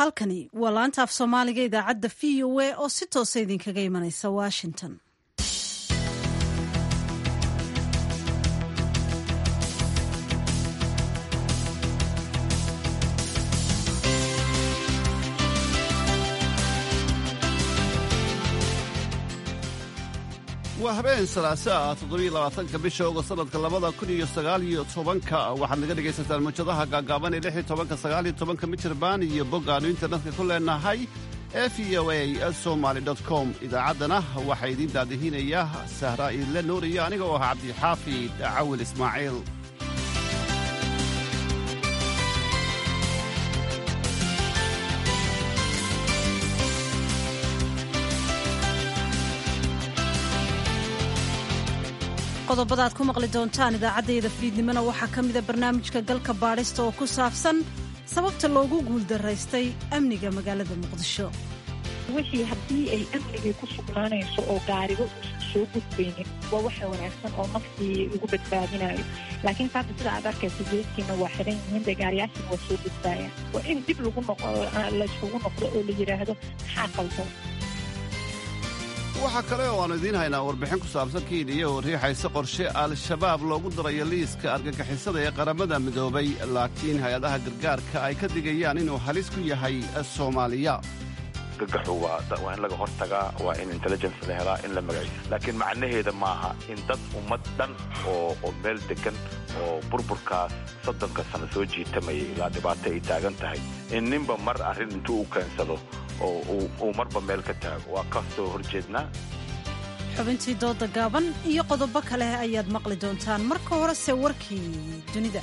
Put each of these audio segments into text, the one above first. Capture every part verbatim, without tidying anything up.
halkani waa laanta af soomaaliga idaacadda v o a oo si toosa idinkaga imanaysa washington. waa habeen salaasaa toddobiyo labaatanka bisha ogost sanadka labada kun iyo sagaal iyo tobanka waxaad naga dhegaysataan mawjadaha gaagaaban ee lix iyo tobanka sagaal iyo tobanka mitirban iyo bog aanu internetka ku leenahay ee v o a somaly com. idaacaddana waxaa idiin daadihinaya sahra iidle nuur iyo aniga oo ah cabdixaafid cawil ismaaciil. qodobada aad ku maqli doontaan idaacaddayda fiidnimona waxaa ka mida barnaamijka galka baadhista oo ku saabsan sababta loogu guuldaraystay amniga magaalada muqdisho. wixii haddii ay amnigii ku sugnaanayso oo gaarigo uusan soo gudbaynin waa waxa wanaagsan oo naftii ugu badbaadinayo, laakiin saata sida aad arkaysa geeskiina waa xiran yihiin dee gaariyaashiina waa soo gudbaayaan. waa in dib lagu noqo layskugu noqdo oo la yidhaahdo maxaa qaldan. waxaa kale oo aanu idiin haynaa warbixin ku saabsan kiiniya oo riixaysa qorshe al-shabaab loogu darayo liiska argagixisada ee qaramada midoobay, laakiin hay-adaha gargaarka ay ka digayaan inuu halis ku yahay soomaaliya. gagaxu waa in laga hortagaa, waa in intelligence la helaa, in la magaciisa, laakiin macnaheeda maaha in dad ummad dhan oo meel degan oo burburkaas soddonka sano soo jiitamayay ilaa dhibaato ay taagan tahay in ninba mar arrin intuu u keensado oo uu marba meel ka taago. waa ka soo horjeednaa. xubintii dooda gaaban iyo qodobo kale ayaad maqli doontaan. marka horese warkii dunida.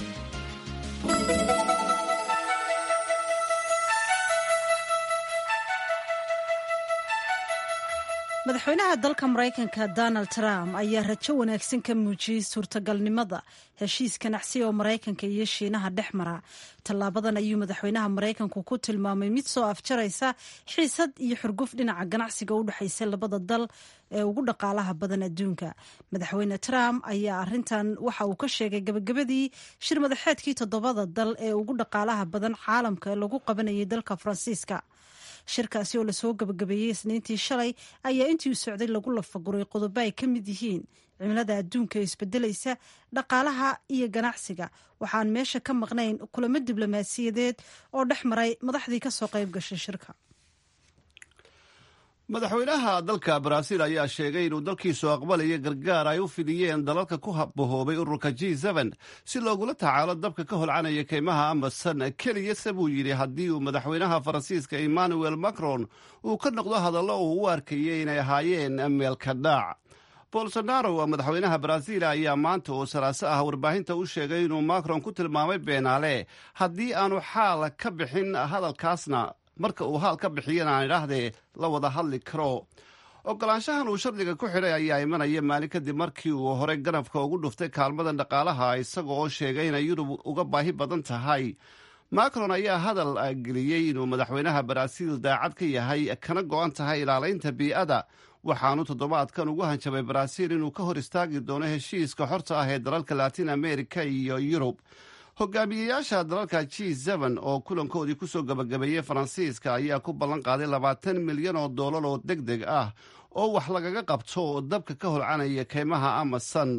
madaxweynaha dalka maraykanka donald trump ayaa rajo wanaagsan ka muujiyey suurtagalnimada heshiis ganacsi oo maraykanka iyo shiinaha dhex mara. tallaabadan ayuu madaxweynaha maraykanku ku tilmaamay mid soo afjaraysa xiisad iyo xurguf dhinaca ganacsiga u dhexaysa labada dal ee ugu dhaqaalaha badan adduunka. madaxweyne trump ayaa arintan waxa uu ka sheegay gabagabadii shir madaxeedkii toddobada dal ee ugu dhaqaalaha badan caalamka ee lagu qabanayay dalka faransiiska. shirkaasi oo lasoo gabagabeeyey isniintii shalay ayaa intii u socday lagu lafaguray qodobo ay ka mid yihiin cimilada adduunka ee isbedelaysa, dhaqaalaha iyo ganacsiga. waxaan meesha ka maqnayn kulamo diblomaasiyadeed oo dhex maray madaxdii ka soo qayb gashay shirka. madaxweynaha dalka baraaziil ayaa sheegay inuu dalkiisu aqbalaya gargaar ay u fidiyeen dalalka ku bahoobay ururka g seben si loogula tacaalo dabka ka holcanaya keymaha amazon. keliyase buu yidhi haddii uu madaxweynaha faransiiska emmanuel macron uu ka noqdo hadallo uu u arkayay inay ahaayeen meelka dhaac. bolsonaro madaxweynaha baraaziil ayaa maanta oo salaaso ah warbaahinta u sheegay inuu macron ku tilmaamay beenaale haddii aanu xaal ka bixin hadalkaasna marka uu haal ka bixiyana aan idhaahdee la wada hadli karo. ogolaanshahan uu shardiga ku xidhay ayaa imanaya maalin kadib markii uu horey ganafka ugu dhuftay kaalmadan dhaqaalaha isaga oo sheegay inay yurub uga baahi badan tahay. macron ayaa hadal geliyey inuu madaxweynaha baraaziil daacad ka yahay kana go-an tahay ilaalaynta bii'ada, waxaanu toddobaadkan ugu hanjabay baraaziil inuu ka hor istaagi doono heshiiska xorta ah ee dalalka latin america iyo yurub. hogaamiyeyaasha dalalka g seben oo kulankoodii ku soo gabagabeeyey faransiiska ayaa ku ballan qaaday labaatan milyan oo doolar oo deg deg ah oo wax lagaga qabto dabka ka holcanaya keymaha amazon.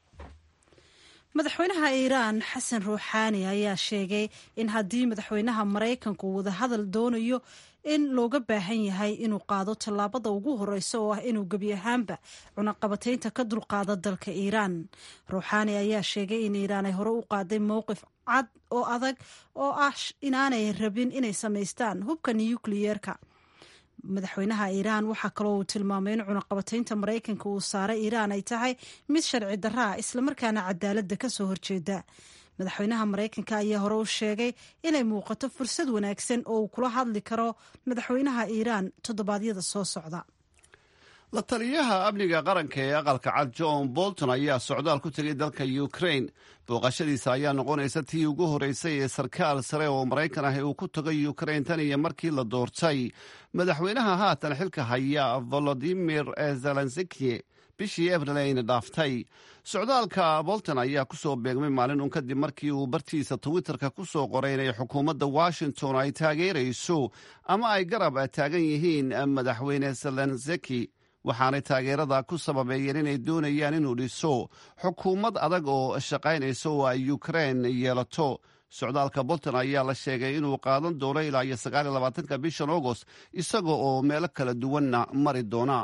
madaxweynaha iiraan xasan ruuxaani ayaa sheegay in haddii madaxweynaha maraykanku wadahadal doonayo in looga baahan yahay inuu qaado tallaabada ugu horeysa oo ah inuu gebi ahaanba cunaqabataynta ka dulqaado dalka iiraan. ruuxaani ayaa sheegay in iiraan ay hore u qaaday mowqif cad oo adag oo ah inaanay rabin inay samaystaan hubka nukliyeerka. madaxweynaha iiraan waxaa kaloo uu tilmaamay in cunaqabataynta maraykanka uu saaray iiraan ay tahay mid sharci darra ah islamarkaana cadaaladda ka soo horjeeda. madaxweynaha maraykanka ayaa hore u sheegay inay muuqato fursad wanaagsan oo uu kula hadli karo madaxweynaha iiraan toddobaadyada soo socda. la taliyaha amniga qaranka ee aqalka cad john bolton ayaa socdaal ku tegay dalka ukraine. booqashadiisa ayaa noqonaysa tii ugu horeysay ee sarkaal sare oo maraykan ah uu ku tagay ukraine tan iyo markii la doortay madaxweynaha haatan xilka haya volodimir zelenski bishii abril ayna dhaaftay socdaalka bolton ayaa ku soo beegmay maalin un kadib markii uu bartiisa twitterka ku soo qoray inay xukuumadda washington ay taageerayso ama ay garab taagan yihiin madaxweyne zelenseki waxaanay taageerada ku sababeeyeen inay doonayaan inuu dhiso xukuumad adag oo shaqaynaysa oo ay ukrein yeelato socdaalka bolton ayaa la sheegay inuu qaadan doono ilaa iyo sagaal iyo labaatanka bishan agost isaga oo meelo kala duwanna mari doona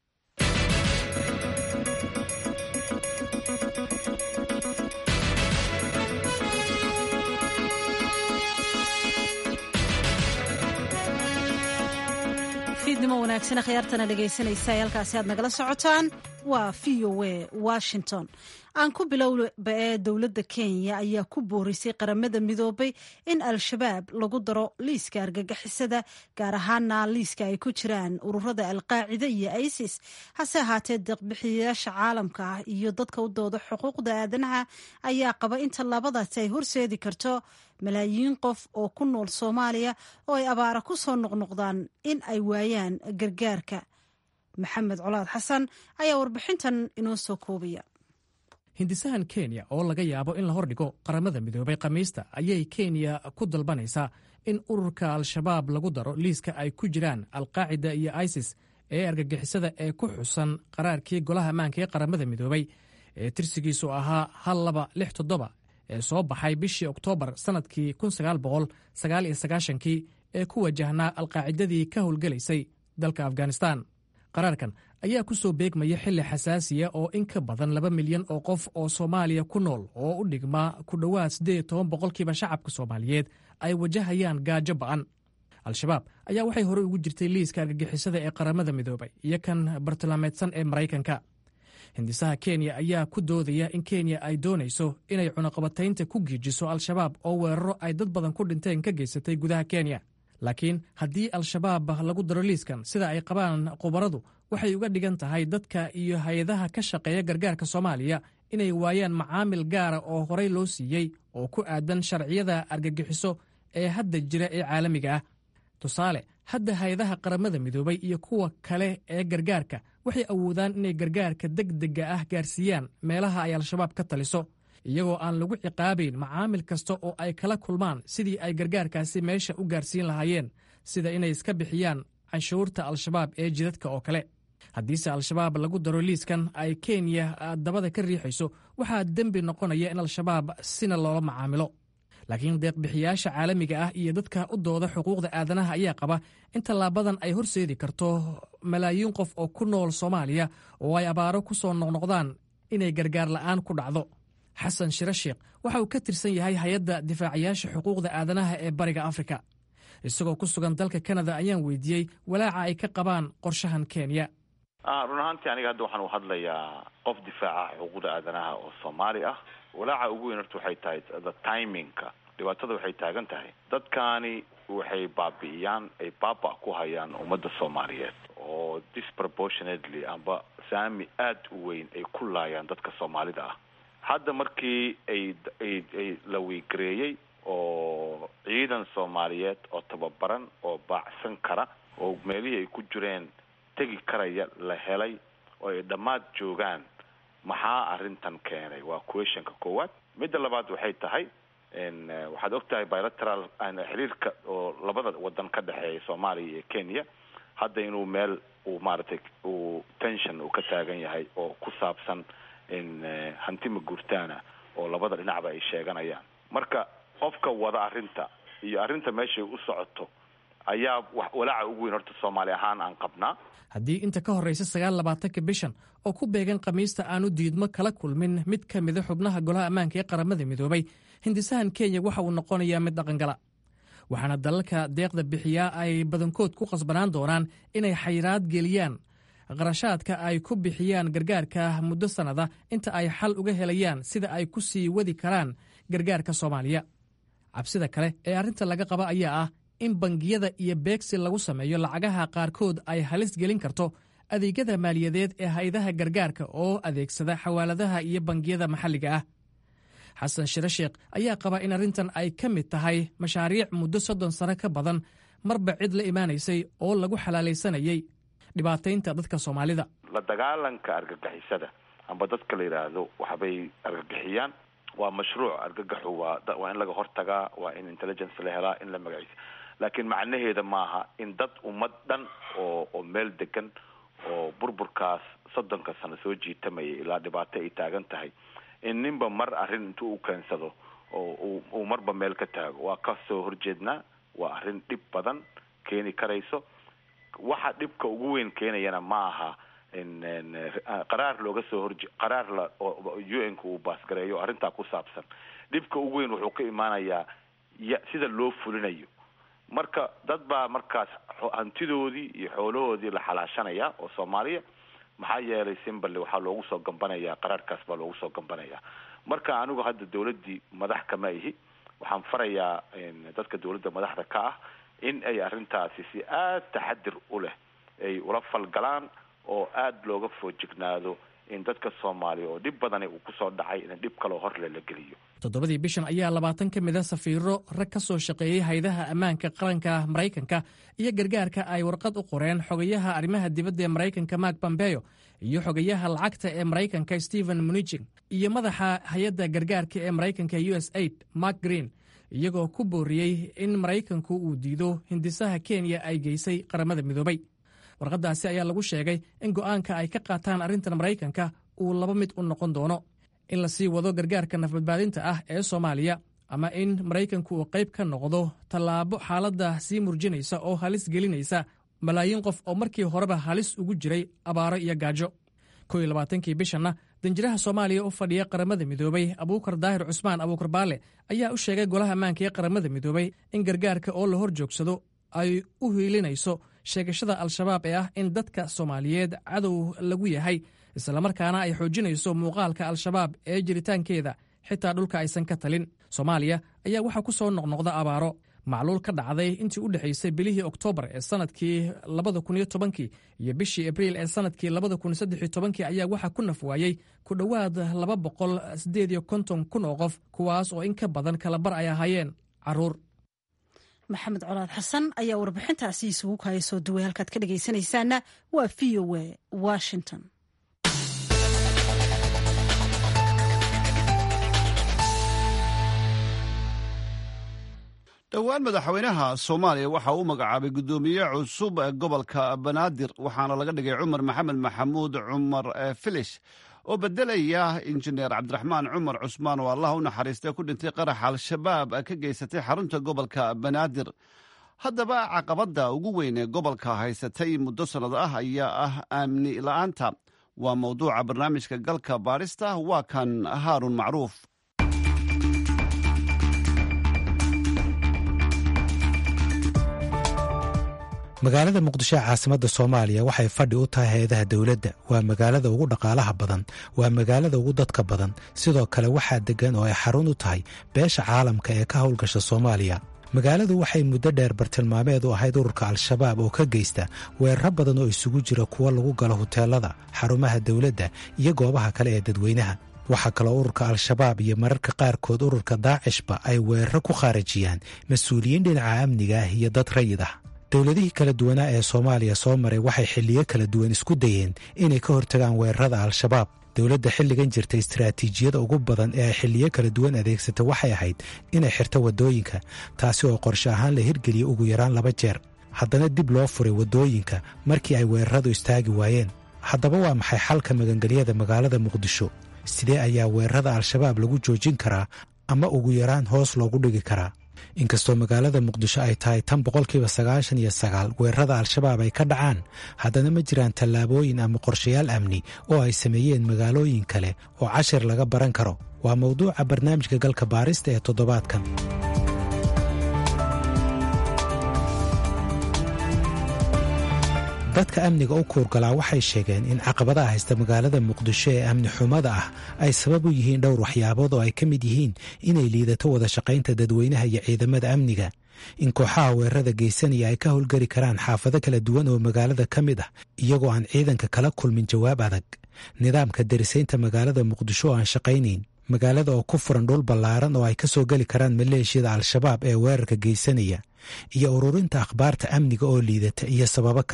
fiidnimo wanaagsan akhyaartana dhegaysanaysa halkaasi aad nagala socotaan waa v o a washington aan ku bilowba ee dowladda kenya ayaa ku boorisay qaramada midoobay in al-shabaab lagu daro liiska argagixisada gaar ahaana liiska ay ku jiraan ururada alqaacida iyo isis hase ahaatee deeqbixiyayaasha caalamka ah iyo dadka u dooda xuquuqda aadanaha ayaa qaba in tallaabadaasi ay horseedi karto malaayiin qof oo ku nool soomaaliya oo ay abaara ku soo noqnoqdaan in ay waayaan gargaarka maxamed colaad xasan ayaa warbixintan inoo soo koobaya hindisahan kenya oo laga yaabo in la hordhigo qaramada midoobay khamiista ayay kenya ku dalbanaysaa in ururka al-shabaab lagu daro liiska ay ku jiraan alqaacida iyo isis ee argagixisada ee ku xusan qaraarkii golaha ammaanka ee qaramada midoobay ee tirsigiisu ahaa hal laba lix toddoba ee soo baxay bishii oktoobar sannadkii kun sagaal boqol sagaal iyo sagaashankii ee ku wajahnaa alqaacidadii ka howlgelaysay dalka afghanistan qaraarkan ayaa ku soo beegmaya xilli xasaasiya oo in ka badan laba milyan oo qof oo soomaaliya ku nool oo u dhigma ku dhowaad siddeed iyo toban boqolkiiba shacabka soomaaliyeed ay wajahayaan gaajo ba'an al-shabaab ayaa waxay horey ugu jirtay liiska argagixisada ee qaramada midoobay iyo kan bartilmaameedsan ee maraykanka hindisaha kenya ayaa ku doodaya in kenya ay doonayso inay cunaqabataynta ku giijiso al-shabaab oo weeraro ay dad badan ku dhinteen ka geysatay gudaha kenya laakiin haddii al-shabaab lagu daro liiskan sida ay qabaan khubaradu waxay uga dhigan tahay dadka iyo hay-adaha ka shaqeeya gargaarka soomaaliya inay waayaan macaamil gaara oo horey loo siiyey oo ku aadan sharciyada argagixiso ee hadda jira ee caalamiga ah tusaale hadda hay-adaha qaramada midoobay iyo kuwa kale ee gargaarka waxay awoodaan inay gargaarka degdega ah gaarsiiyaan meelaha ay al-shabaab ka taliso iyagoo aan lagu ciqaabayn macaamil kasta oo ay kala kulmaan sidii ay gargaarkaasi meesha u gaarsiin lahaayeen sida inay iska bixiyaan canshuurta al-shabaab ee jidadka oo kale haddiise al-shabaab lagu daro liiskan ay kenya dabada ka riixayso waxaa dembi noqonaya in al-shabaab sina loola macaamilo laakiin deeqbixiyaasha caalamiga ah iyo dadka u dooda xuquuqda aadanaha ayaa qaba in tallaabadan ay horseedi karto malaayiin qof oo ku nool soomaaliya oo ay abaaro ku soo noqnoqdaan inay gargaar la'aan ku dhacdo xasan shiro sheekh waxa uu ka tirsan yahay hay-adda difaacayaasha xuquuqda aadanaha ee bariga afrika isagoo ku sugan dalka kanada ayaan weydiiyey walaaca ay ka qabaan qorshahan kenya run ahaantii aniga hadda waxaan u hadlayaa qof difaaca xuquuqda aadanaha oo soomaali ah walaaca ugu weyn horta waxay tahay the timingka dhibaatada waxay taagan tahay dadkaani waxay baabi'iyaan ay baaba ku hayaan ummadda soomaaliyeed oo disproportionately amba saami aad u weyn ay ku laayaan dadka soomaalida ah hadda markii ay ay ay la wiigareeyey oo ciidan soomaaliyeed oo tababaran oo baacsan kara oo meelihii ay ku jireen tegi karaya la helay oo ay dhammaad joogaan maxaa arrintan keenay waa questionka koowaad midda labaad waxay tahay waxaad og tahay bilateral xiriirka oo labada wadan ka dhexeeya soomaaliya iyo kenya hadda inuu meel uu maaragtay uu tension uu ka taagan yahay oo ku saabsan in hantima guurtaana oo labada dhinacba ay sheeganayaan marka qofka wada arrinta iyo arrinta meeshay u socoto ayaa walaaca ugu weyn horta soomaali ahaan aan qabnaa haddii inta ka horraysa sagaal labaatanka bishan oo ku beegan khamiista aanu diidmo kala kulmin mid ka mida xubnaha golaha ammaanka ee qaramada midoobay hindisahan kenya waxa uu noqonayaa mid dhaqangala waxaana dalalka deeqda bixiyaa ay badankood ku qasbanaan doonaan inay xayiraad geliyaan qarashaadka ay ku bixiyaan gargaarka muddo sannada inta ay xal uga helayaan sida ay ku sii wadi karaan gargaarka soomaaliya cabsida kale ee arrinta laga qaba ayaa ah in bangiyada iyo beegsi lagu sameeyo lacagaha qaarkood ay halis gelin karto adeegyada maaliyadeed ee hay-adaha gargaarka oo adeegsada xawaaladaha iyo bangiyada maxalliga ah xasan shiro sheekh ayaa qaba in arrintan ay ka mid tahay mashaariic muddo soddon sano ka badan marba cid la imaanaysay oo lagu xalaalaysanayay dhibaataynta dadka soomaalida la dagaalanka argagixisada amba dadka la yidhaahdo waxbay argagixiyaan waa mashruuc. argagaxu waa waa in laga hortagaa, waa in intelligence la helaa, in la magaciisa. laakiin macnaheeda maaha in dad ummad dhan oo oo meel degan oo burburkaas soddonka sano soo jiitamaya ilaa dhibaato ay taagan tahay in ninba mar arrin intuu u keensado oo uu marba meel ka taago. waa ka soo horjeednaa. waa arrin dhib badan keeni karayso. waxa dhibka ugu weyn keenayana ma aha in qaraar looga soo horje qaraar la U N ku uu baasgareeyo arrintaa ku saabsan. dhibka ugu weyn wuxuu ka imaanayaa sida loo fulinayo. marka dad baa markaas hantidoodii iyo xoolahoodii la xalaashanaya oo Soomaaliya, maxaa yeelay Simbali waxaa loogu soo gambanayaa qaraarkaas baa loogu soo gambanayaa. marka anigu hadda dawladdii madax kama ihi, waxaan farayaa dadka dawladda madaxda ka ah in ay arrintaasi si aad taxadir u leh ay ula falgalaan oo aad looga foojignaado in dadka Soomaaliya oo dhib badan uu ku soo dhacay in dhib kale hor la geliyo. toddobadii bishan ayaa labaatan ka mid ah safiiro rag ka soo shaqeeyay hay'adaha ammaanka qaranka Mareykanka iyo gargaarka ay warqad u qoreen xogayaha arrimaha dibadda ee Mareykanka Mark Pompeo iyo xogayaha lacagta ee Mareykanka Stephen Mnuchin iyo madaxa hay'adda gargaarka ee Mareykanka U S A I D Mark Green, iyagoo ku booriyey in Mareykanku uu diido hindisaha Kenya ay geysay qaramada midoobay. warqadaasi ayaa lagu sheegay in go'aanka ay ka qaataan arrintan Mareykanka uu laba mid u noqon doono: in la sii wado gargaarka nafbadbaadinta ah ee Soomaaliya, ama in Mareykanku uu qayb ka noqdo tallaabo xaaladda sii murjinaysa oo halis gelinaysa malaayiin qof oo markii horeba halis ugu jiray abaaro iyo gaajo. kow iyo labaatankii bishanna danjiraha Soomaaliya u fadhiya qaramada midoobay Abuukar Daahir Cusmaan Abuukar Baale ayaa u sheegay golaha ammaanka ee qaramada midoobay in gargaarka oo la hor joogsado ay u hiilinayso sheegashada Al-Shabaab ee ah in dadka Soomaaliyeed cadow lagu yahay, islamarkaana ay xoojinayso muuqaalka Al-Shabaab ee jiritaankeeda xitaa dhulka aysan ka talin. Soomaaliya ayaa waxaa ku soo noqnoqda abaaro. macluul ka dhacday intii u dhexaysay bilihii Oktoobar ee sanadkii labada kun iyo tobankii iyo bishii Abriil ee sanadkii labada kun iyo saddex iyo tobankii ayaa waxaa ku nafwaayey ku dhowaad laba boqol siddeed iyo konton kun oo qof, kuwaas oo in ka badan kala bar ay ahaayeen carruur. maxamed colaad xasan ayaa warbixintaasi isugu kaya soo duway. halkaad ka dhegaysanaysaana waa V O A Washington. dhowaan madaxweynaha Soomaaliya waxa uu magacaabay gudoomiye cusub ee gobolka Banaadir, waxaana laga dhigay Cumar Maxamed Maxamuud Cumar Filish oo bedelaya injineer Cabdiraxmaan Cumar Cusmaan oo Allah u naxariistay ku dhintay qarax Al-Shabaab ka geysatay xarunta gobolka Banaadir. haddaba caqabadda ugu weyn ee gobolka haysatay muddo sannado ah ayaa ah amni la'aanta. waa mawduuca barnaamijka galka baarista. waa kan Haarun Macruuf. magaalada muqdisho ee caasimadda soomaaliya waxay fadhi u tahay hay-adaha dowladda. waa magaalada ugu dhaqaalaha badan, waa magaalada ugu dadka badan, sidoo kale waxaa deggan oo ay xarun u tahay beesha caalamka ee ka howlgasha soomaaliya. magaaladu waxay muddo dheer bartilmaameed u ahayd ururka Al-Shabaab oo ka geysta weeraro badan oo isugu jira kuwa lagu galo huteelada, xarumaha dowladda iyo goobaha kale ee dadweynaha. waxaa kaloo ururka Al-Shabaab iyo mararka qaarkood ururka Daacishba ay weeraro ku khaarajiyaan mas-uuliyiin dhinaca amniga ah iyo dad rayid ah. dowladihii kala duwanaa ee Soomaaliya soo maray waxay xilliyo kala duwan isku dayeen inay ka hortagaan weerarada Al-Shabaab. dowladda xilligan jirta istiraatiijiyada ugu badan ee ay xilliyo kala duwan adeegsata waxay ahayd inay xirto waddooyinka, taasi oo qorshe ahaan la hirgeliyey ugu yaraan laba jeer. haddana dib loo furay waddooyinka markii ay weeraradu istaagi waayeen. haddaba waa maxay xalka magangelyada magaalada Muqdisho? sidee ayaa weerarada Al-Shabaab lagu joojin karaa ama ugu yaraan hoos loogu dhigi karaa? inkastoo magaalada Muqdisho ay tahay tan boqolkiiba sagaashan iyo sagaal weerarada Al-Shabaab ay ka dhacaan, haddana ma jiraan tallaabooyin ama qorshayaal amni oo ay sameeyeen magaalooyin kale oo cashir laga baran karo. waa mawduuca barnaamijka galka baarista ee toddobaadkan. dadka amniga u kuurgalaa waxay sheegeen in caqabadaha haysta magaalada Muqdisho ee amni xumada ah ay sabab u yihiin dhowr waxyaabood oo ay ka mid yihiin inay liidato wada shaqaynta dadweynaha iyo ciidamada amniga, in kooxaha weerarada geysanaya ay ka howlgeli karaan xaafado kala duwan oo magaalada ka mid ah iyagoo aan ciidanka kala kulmin jawaab adag, nidaamka darisaynta magaalada Muqdisho oo aan shaqaynayn, magaalada oo ku furan dhul ballaaran oo ay ka soo geli karaan maleeshiyada Al-Shabaab ee weerarka geysanaya, iyo ururinta akhbaarta amniga oo liidata iyo sababo kale.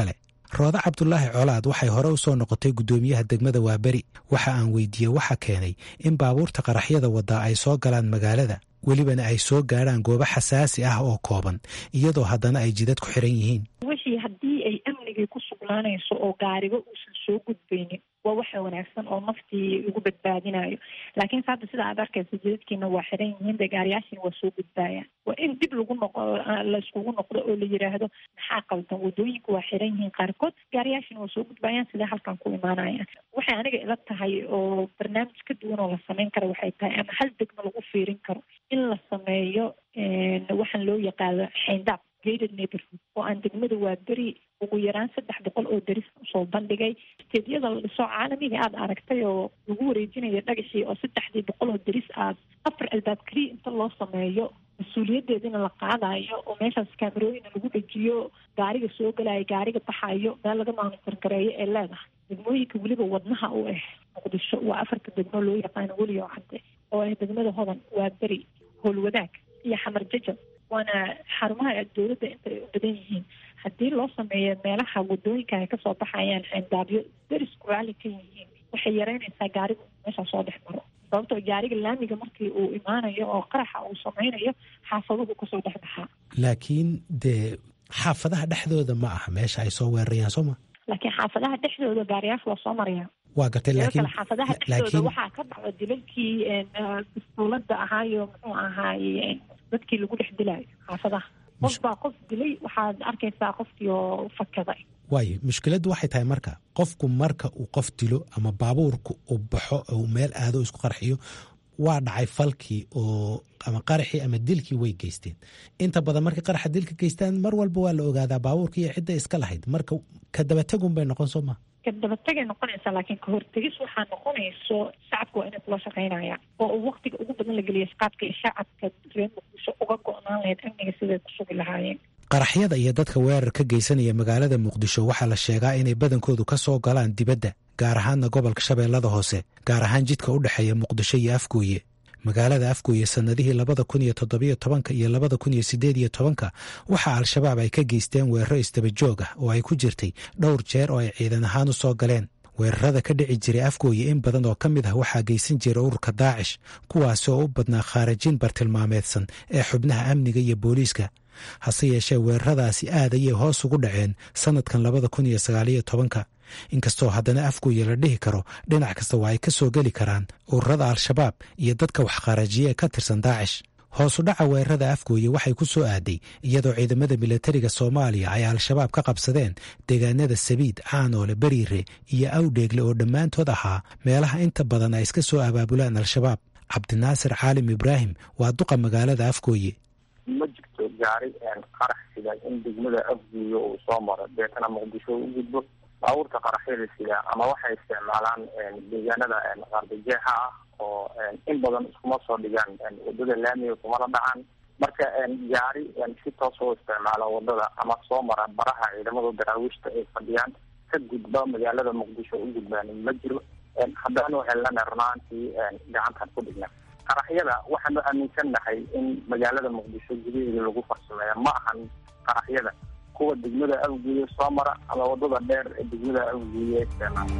roodo cabdulaahi colaad waxay hore u soo noqotay guddoomiyaha degmada waaberi waxa aan weydiiyey waxa keenay in baabuurta qaraxyada waddaa ay soo galaan magaalada welibana ay soo gaadhaan goobo xasaasi ah oo kooban iyadoo haddana ay jidad ku xiran yihiin wixii haddii ay amnigii ku sugnaanayso oo gaariba uusan soo gudbaynin waa waxa wanaagsan oo naftii lagu badbaadinayo laakiin hadda sida aad arkaysa jidadkiina waa xiran yihiin dee gaariyaashiina waa soo gudbaayaan waa in dib lagu noqo layskugu noqdo oo la yidhaahdo maxaa qaldan wadooyinka waa xiran yihiin qaarkood gaariyaashiina waa soo gudbaayaan sidee halkan ku imaanayaan waxay aniga ila tahay oo barnaamij ka duwan oo la samayn kara waxay tahay ama hal degma lagu fiirin karo in la sameeyo waxaan loo yaqaano xayndaab gated neighborhood oo aan degmada waa beri ugu yaraan saddex boqol oo deris usoo bandhigay steedyada la dhiso caalamiga aada aragtay oo lagu wareejinayo dhagaxii oo saddexdii boqol oo deris aad afar albaab keliya inta loo sameeyo mas-uuliyadeedina la qaadayo oo meeshaas kaamerooyina lagu dhejiyo gaariga soo galayo gaariga baxayo meel laga maanitor gareeyo ee leedahay degmooyinka weliba wadnaha u ah muqdisho waa afarta degmo loo yaqaano welioo cadde oo ah degmada hodan waa beri howlwadaag iyo xamar jajab waana xarumaha dowladda intay u badan yihiin haddii loo sameeyo meelaha wadooyinka ay kasoo baxayaan xayndaabyo derisku raalli ka yihiin waxay yareynaysaa gaarigu meeshaa soo dhex maro sababtoo gaariga laamiga markii uu imaanayo oo qaraxa uu samaynayo xaafaduhu kasoo dhex baxaa laakiin dee xaafadaha dhexdooda ma aha meesha ay soo weerarayaan soo ma laakiin xaafadaha dhexdooda gaariyaasha waa soo maraya waa gartay laakiin xaafadaha dhexdooda waxaa ka dhacda dilalkii bistuulada ahaayo muxuu ahaaye dadkii lagu dhex dilaayo xaafadaha qof baa qof dilay waxaad arkaysaa qofkii oo fakaday waayo mushkiladdu waxay tahay marka qofku marka uu qof dilo ama baabuurku uu baxo uu meel aado isku qarxiyo waa dhacay falkii oo ama qaraxii ama dilkii way geysteen inta badan markay qaraxa dilka geystaan mar walba waa la ogaadaa baabuurkii iyo cidda iska lahayd marka ka dabategun bay noqon soo maa kadabatagay noqonaysaa laakiin kahortegis waxaa noqonayso shacabka waa inay kula shaqaynayaan oo uu waktiga ugu badan la geliya shaqaadka iyo shacabka reer muqdisho uga go-naan lahayd amniga siday ku sugi lahaayeen qaraxyada iyo dadka weerar ka geysanaya magaalada muqdisho waxaa la sheegaa inay badankoodu ka soo galaan dibadda gaar ahaanna gobolka shabeellada hoose gaar ahaan jidka u dhexeeya muqdisho iyo afgooye magaalada afgooye sannadihii labada kun iyo toddobiyo tobanka iyo labada kun iyo siddeed iyo tobanka waxaa al-shabaab ay ka geysteen weeraro isdabajoog ah oo ay ku jirtay dhowr jeer oo ay ciidan ahaan u soo galeen weerarada ka dhici jiray afgooye in badan oo ka mid ah waxaa geysan jiray ururka daacish kuwaasi oo u badnaa khaarajin bartilmaameedsan ee xubnaha amniga iyo booliiska hase yeeshee weeraradaasi aad ayay hoos ugu dhaceen sannadkan labada kun iyo sagaaliyo tobanka inkastoo haddana afgooye la dhihi karo dhinac kasta waa ay ka soo geli karaan ururada al-shabaab iyo dadka wax khaarajiye ee ka tirsan daacish hoosu dhaca weerarada afgooye waxay ku soo aaday iyadoo ciidamada milatariga soomaaliya ay al-shabaab ka qabsadeen deegaanada sabiid caanoole beriire iyo awdheegle oo dhammaantood ahaa meelaha inta badan ay iska soo abaabulaan al-shabaab cabdinaasir caalim ibraahim waa duqa magaalada afgooye ma jirto gaari qarax sida in degmada afgooye uu soo maro deetana muqdisho u gudbo baabuurta qaraxyada sida ama waxay isticmaalaan deegaanada qardajeexa ah oo in badan iskuma soo dhigaan wadada laamiga kumala dhacaan marka gaari si toos oo isticmaala wadada ama soo mara baraha ciidamada daraawiishta ay fadhiyaan ka gudba magaalada muqdisho u gudbaan ma jiro haddana waxay lana runaantii gacantan ku dhigna qaraxyada waxaanu aaminsannahay in magaalada muqdisho gudaheeda lagu farsameeya ma ahan qaraxyada kuwa degmada afgooye soo mara ama wadada dheer ee degmada afgooye isticmaala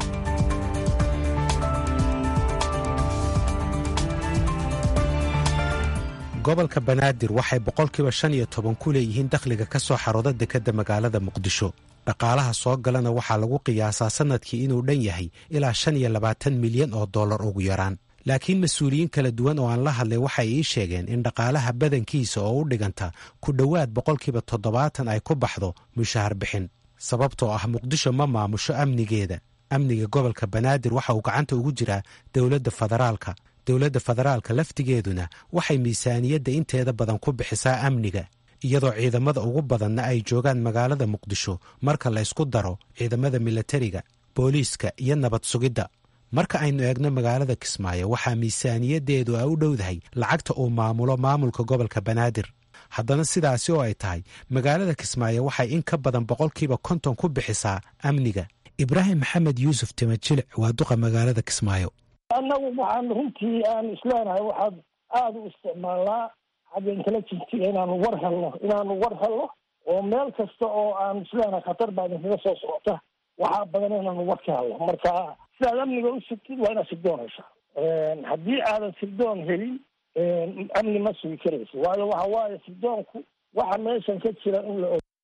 gobolka banaadir waxay boqolkiiba shan iyo toban ku leeyihiin dakhliga ka soo xarooda dekedda magaalada muqdisho dhaqaalaha soo galana waxaa lagu qiyaasaa sannadkii inuu dhan yahay ilaa shan iyo labaatan milyan oo dollar ugu yaraan laakiin mas-uuliyiin kala duwan oo aan la hadlay waxay ii sheegeen in dhaqaalaha badankiisa oo u dhiganta ku dhowaad boqolkiiba toddobaatan ay ku baxdo mushahar bixin sababtoo ah muqdisho ma maamusho amnigeeda amniga gobolka banaadir waxa uu gacanta ugu jiraa dowladda federaalka dowladda federaalka laftigeeduna waxay miisaaniyadda inteeda badan ku bixisaa amniga iyadoo ciidamada ugu badanna ay joogaan magaalada muqdisho marka la ysku daro ciidamada milatariga booliiska iyo nabad sugidda marka aynu eegno magaalada kismaayo waxaa miisaaniyaddeedu ay u dhowdahay lacagta uu maamulo maamulka gobolka banaadir haddana sidaasi oo ay tahay magaalada kismaayo waxay in ka badan boqolkiiba konton ku bixisaa amniga ibraahim maxamed yuusuf timajilic waa duqa magaalada kismaayo annagu waxaan runtii aan isleenahay waxaad aada u isticmaalnaa xagga intelligensiga inaanu war helno inaanu war helno oo meel kasta oo aan isleenahay khatar baa idinkaga soo socota waxaa badan inaan uga ka hadlo marka sidaad amniga u sugtid waa inaad sirdoonaysaa haddii aadan sirdoon helin amni ma sugi karayso waayo waxa waaye sirdoonku waxa meeshan ka jira in la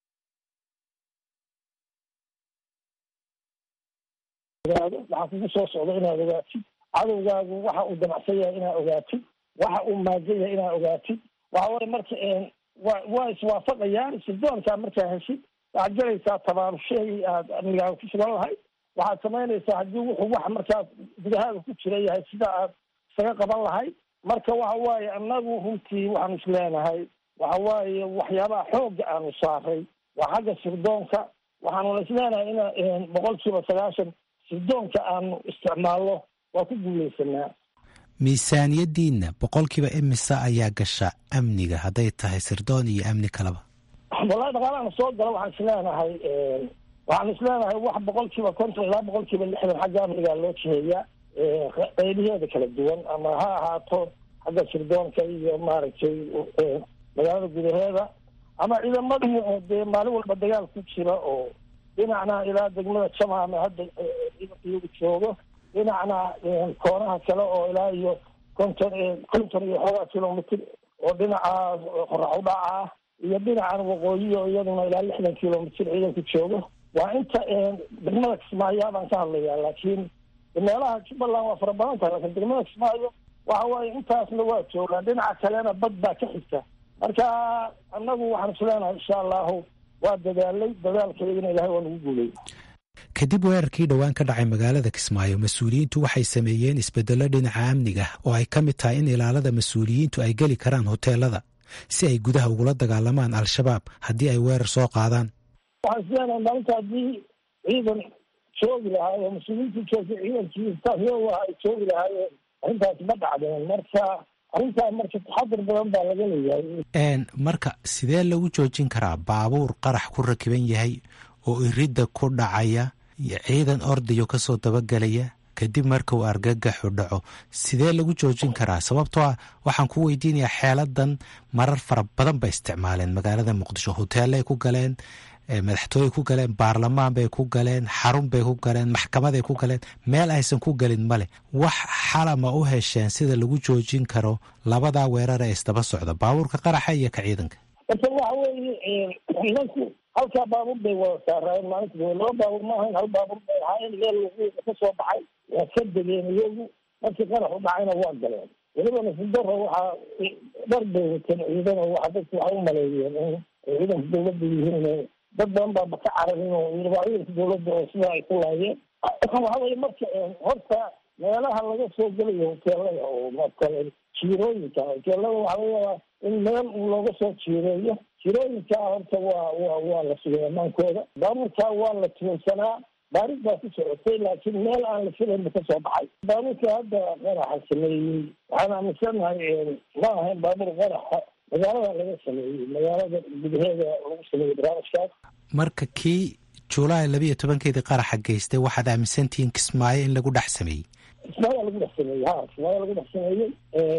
waxaa kugu soo socda inaad ogaatid cadowgaagu waxa uu damacsan yahay inaad ogaatid waxa uu maagan yahay inaad ogaatid waxa waye marka wa waa iswaafaqayaan sirdoonkaa markaa heshid waxaad galaysaa tabaarushahii aad amnigaaga ku sugan lahayd waxaad samaynaysaa haddii wuxuu wax markaas gudahaaga ku jira yahay sida aad isaga qaban lahayd marka waxa waaye annagu runtii waxaanu is leenahay waxa waaye waxyaabaha xoogga aanu saaray waa xagga sirdoonka waxaanuna is leenahay in boqol kiiba sagaashan sirdoonka aanu isticmaalno waa ku guuleysanaa miisaaniyadiina boqolkiiba imisa ayaa gasha amniga hadday tahay sirdoon iyo amni kaleba wallahi dhaqaalaana soo gala waxaan is leenahay waxaan is leenahay wax boqol kiiba konton ilaa boqol kiiba lixdan xagga amnigaa loo jiheeyaa qaybaheeda kala duwan ama ha ahaato xagga sirdoonka iyo maaragtay magaalada gudaheeda ama ciidamadii oo dee maalin walba dagaal ku jira oo dhinacna ilaa degmada jamaama hadda iyagu joogo dhinacna koonaha kale oo ilaa iyo konton konton iyo xoogaa kilomitr oo dhinaca qorax udhaca ah iyo dhinacan waqooyi oo iyaduna ilaa lixdan kilomitr ciidanku joogo waa inta degmada kismaayo baan ka hadlayaa laakiin meelaha jubbaland waa fara badan tahay laakiin degmada kismaayo waxa waaye intaasna waa joogaan dhinaca kalena bad baa ka xigta marka annagu waxaan isleenahay insha allahu waa dadaalay dadaalkeedina ilahay waa nagu guulay kadib weerarkii dhowaan ka dhacay magaalada kismaayo mas-uuliyiintu waxay sameeyeen isbedello dhinaca amniga oo ay ka mid tahay in ilaalada mas-uuliyiintu ay geli karaan hoteelada si ay gudaha ugula dagaalamaan al-shabaab haddii ay weerar soo qaadaan waxaan isleenahay maalinta haddii ciidan joogi lahaa oo mas-uuliyiintu joogtay ciidankii taasyoa ay joogi lahaayeen arrintaas ma dhacdeen marka arrintaa marka taxadir badan baa laga leeyahay marka sidee lagu joojin karaa baabuur qarax ku rakiban yahay oo iridda ku dhacaya iyo ciidan ordayo kasoo dabagelaya kadib marka uu argagaxu dhaco sidee lagu joojin karaa sababtoo ah waxaan ku weydiinayaa xeeladan marar fara badan bay isticmaaleen magaalada muqdisho hoteelay ku galeen madaxtooyey ku galeen baarlamaan bay ku galeen xarun bay ku galeen maxkamaday ku galeen meel aysan ku gelin male wax xalama u hesheen sida lagu joojin karo labadaa weerar ee isdaba socda baabuurka qaraxa iyo ka ciidanka marka waxa weeye ciidanku halkaa baabuur bay wada saaraayeen maalinta laba baabuur ma ahayn hal baabuur bay ahaayeen meel wuquuqa ka soo baxay waa ka degeen iyagu markii qarax u dhacayna waa galeen weliba nasildaro waxaa dhar bay wateen ciidan oo waxa dadku waxay u maleeyeen in ciidanka dawladda yihiin dad badan baaba ka cararin oo ciidanka dawladda oo sidaa ay ku laayeen waxa weye marka horta meelaha laga soo gelayo hoteelada oo makale jiirooyinka hoteelada waxa laga in meel looga soo jiireeyo jirooyinkaa horta waa waa waa la sugay amaankooda baabuurkaa waa la tuunsanaa baarid baa ku socotay laakiin meel aan la filaynba ka soo baxay baabuurka hadda qaraxa sameeyey waxaan aaminsanahay ma ahayn baabuur qaraxa magaalada laga sameeyey magaalada gudaheeda lagu sameeyey barnaamijkaas marka kii julaay laba iyo tobankeedii qaraxa geystay waxaad aaminsantihiin kismaayo in lagu dhex sameeyey kismaayo lagu dhex sameeyey ha kismaayo lagu dhex sameeyey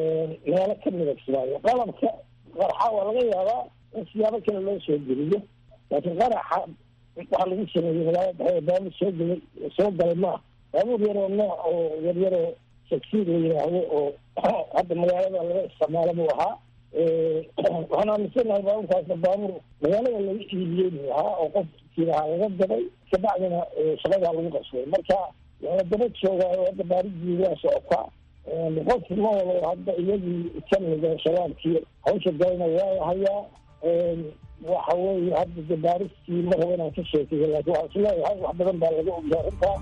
meelo kamida kismaayo qalabka qaraxa waa laga yaabaa in siyaabo kale loo soo geliyo laakiin qaraxa waxaa lagu sameeyey magaalada dhexe baabuur soo gelay soo galay maaha baabuur yaroo nooc oo yaryaroo sagsiid la yidhaahdo oo hadda magaalada laga isticmaalo buu ahaa waxaan aaminsanahay baabuurkaasna baabuur magaalada laga iibiyey buu ahaa oo qofkii ahaa laga dabay kabacdina shaqadaa lagu qabsaday marka waa daba joogaayo hadda baaridii waa socotaa qofki ma walo hadda iyagii kamida shabaabkii hawsha galayna waa hayaa waxa weeye hadda de baaristii ma rabo inaan ka sheekeyo laakiin waxaan isleeyahay wax badan baa laga ogyahay arrintaa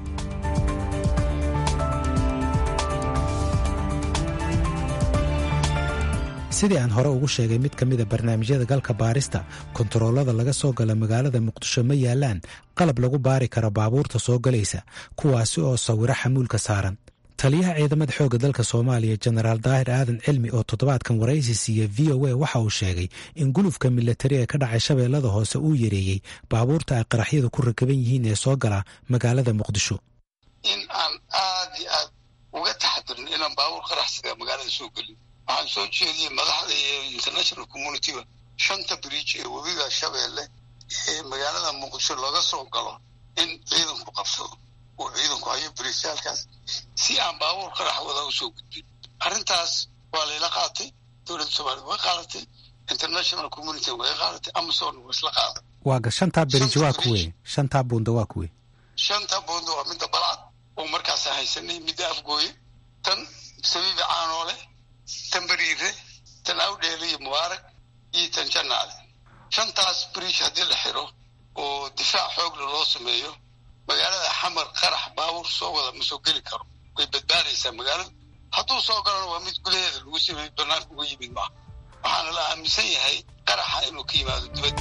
sidii aan hore ugu sheegay mid ka mida barnaamijyada galka baarista kontaroolada laga soo gala magaalada muqdisho ma yaalaan qalab lagu baari karo baabuurta soo galaysa kuwaasi oo sawiro xamuulka saaran taliyaha ciidamada xoogga dalka soomaaliya jenaraal daahir aadan cilmi oo toddobaadkan waraysi siiya v o a waxa uu sheegay in gulufka milatari ee ka dhacay shabeellada hoose uu yareeyey baabuurta ay qaraxyadu ku rakaban yihiin ee soo gala magaalada muqdisho in aan aad iyo aad uga taxadirin inaan baabuur qaraxsiga magaalada soo gelin waxaan soo jeediyey madaxda iyo international communityba shanta bridge ee webiga shabeelle ee magaalada muqdisho laga soo galo in ciidanku qabsado oo ciidanku hayo bariisaalkaas si aan baabuur qarax wada usoo gudbin. arrintaas waa layla qaatay, dowladda soomaaliyed way qaadatay, international community way qaadatay, amazon way isla qaaday. waaga shantaa berij waa kuwe shantaa buunda waa kuwe shanta buunda waa midda balcad oo markaas haysanay, midda afgooye, tan sabiibi caanoole, tan bariire, tan awdheele iyo mubaarak iyo tan jannaale. shantaas beriij haddii la xiro oo difaac xoogla loo sameeyo, magaalada xamar qarax baabuur soo wada ma soo geli karo, way badbaadaysaa magaalada. hadduu soo galana waa mid gudaheeda lagu sameeyey, banaanka uga yimid maaha. waxaana la aaminsan yahay qaraxa inuu ka yimaado dibadda.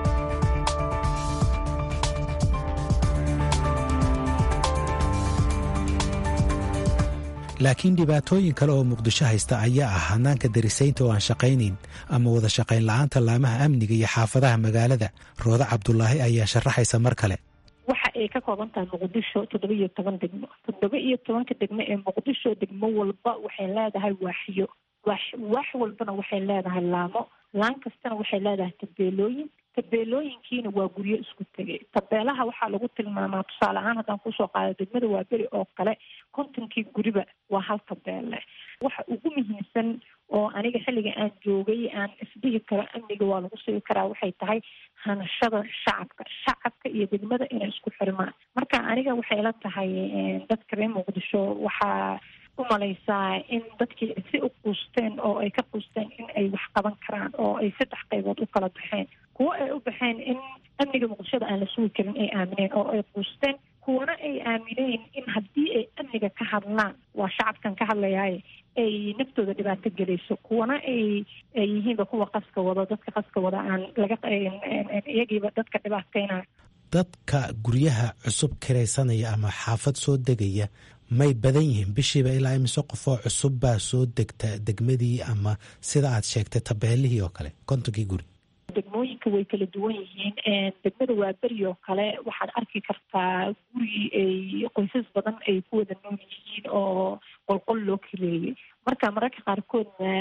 laakiin dhibaatooyin kale oo muqdisho haysta ayaa ah hanaanka darisaynta oo aan shaqaynayn ama wada shaqayn la'aanta laamaha amniga iyo xaafadaha magaalada. rooda cabdulaahi ayaa sharaxaysa mar kale. waxa ay ka kooban tahay muqdisho toddoba iyo toban degmo toddoba iyo tobanka degmo ee muqdisho degmo walba waxay leedahay waaxyo waax waax walbana waxay leedahay laamo, laan kastana waxay leedahay tabeelooyin. tabeelooyinkiina waa guryo isku tegay. tabeelaha waxaa lagu tilmaamaa, tusaale ahaan haddaan kusoo qaado degmada waa beri oo kale, kontonkii guriba waa hal tabeelle. waxa ugu muhiimsan oo aniga xilliga aan joogay aan isdhihi karo amniga waa lagu sigi karaa waxay tahay hanashada shacabka shacabka iyo degmada inay isku xirmaan. marka aniga waxay la tahay dadka reer muqdisho waxaa u malaysaa in dadkii si u quusteen oo ay ka quusteen in ay wax qaban karaan, oo ay saddex qaybood u kala baxeen. kuwo ay u baxeen in amniga muqdishada aan la sugi karin ay aamineen oo ay quusteen, kuwana ay aamineen in haddii ay amniga ka hadlaan, waa shacabkan ka hadlayaaye, ay naftooda dhibaato gelayso. kuwana ay ay yihiinba kuwa qaska wada, dadka qaska wada aan laga iyagiiba dadka dhibaateynayo. dadka guryaha cusub kiraysanaya ama xaafad soo degaya may badan yihiin bishiiba ilaa imise qof oo cusub baa soo degta degmadii, ama sida aad sheegtay tabeelihii oo kale kontonkii guri? degmooyinka way kala duwan yihiin. degmada waa beri oo kale waxaad arki kartaa guri ay qoysas badan ay ku wada nool yihiin oo qolqol loo kireeyey. marka mararka qaarkoodna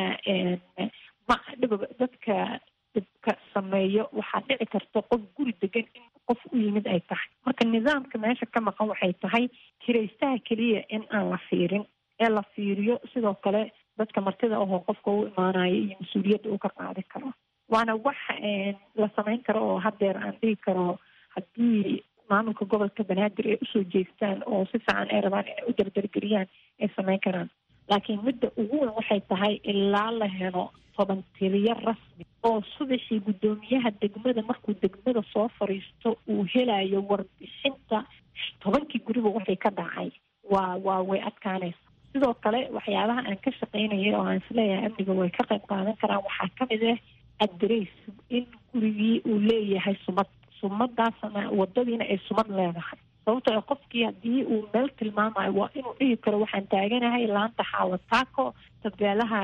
ma dhib dadka dhibka sameeyo waxaa dhici karta qof guri degan in qof u yimid ay tahay. marka nidaamka meesha ka maqan waxay tahay kiraystaha keliya in aan la fiirin, ee la fiiriyo sidoo kale dadka martida ahoo qofka u imaanayo iyo mas-uuliyadda uu ka qaadi karo. waana wax la samayn karo oo haddeer aan dhihi karo haddii maamulka gobolka banaadir ay usoo jeestaan oo si fiican ay rabaan inay u dardargeliyaan ay samayn karaan. laakiin midda ugu weyn waxay tahay ilaa la helo toban tiriyo rasmi oo subaxii guddoomiyaha degmada markuu degmada soo fariisto uu helayo warbixinta tobankii guriba waxay ka dhacay, waa waa way adkaanaysa. sidoo kale waxyaabaha aan ka shaqaynaya oo aan isleeyahay amniga way ka qayb qaadan karaan waxaa ka mid ah adres, in gurigii uu leeyahay sumad, sumadaasna wadadiina ay sumad leedahay. sababtoo ah qofkii haddii uu meel tilmaamayo waa inuu dhihi karo waxaan taaganahay laanta xaawataako tabeelaha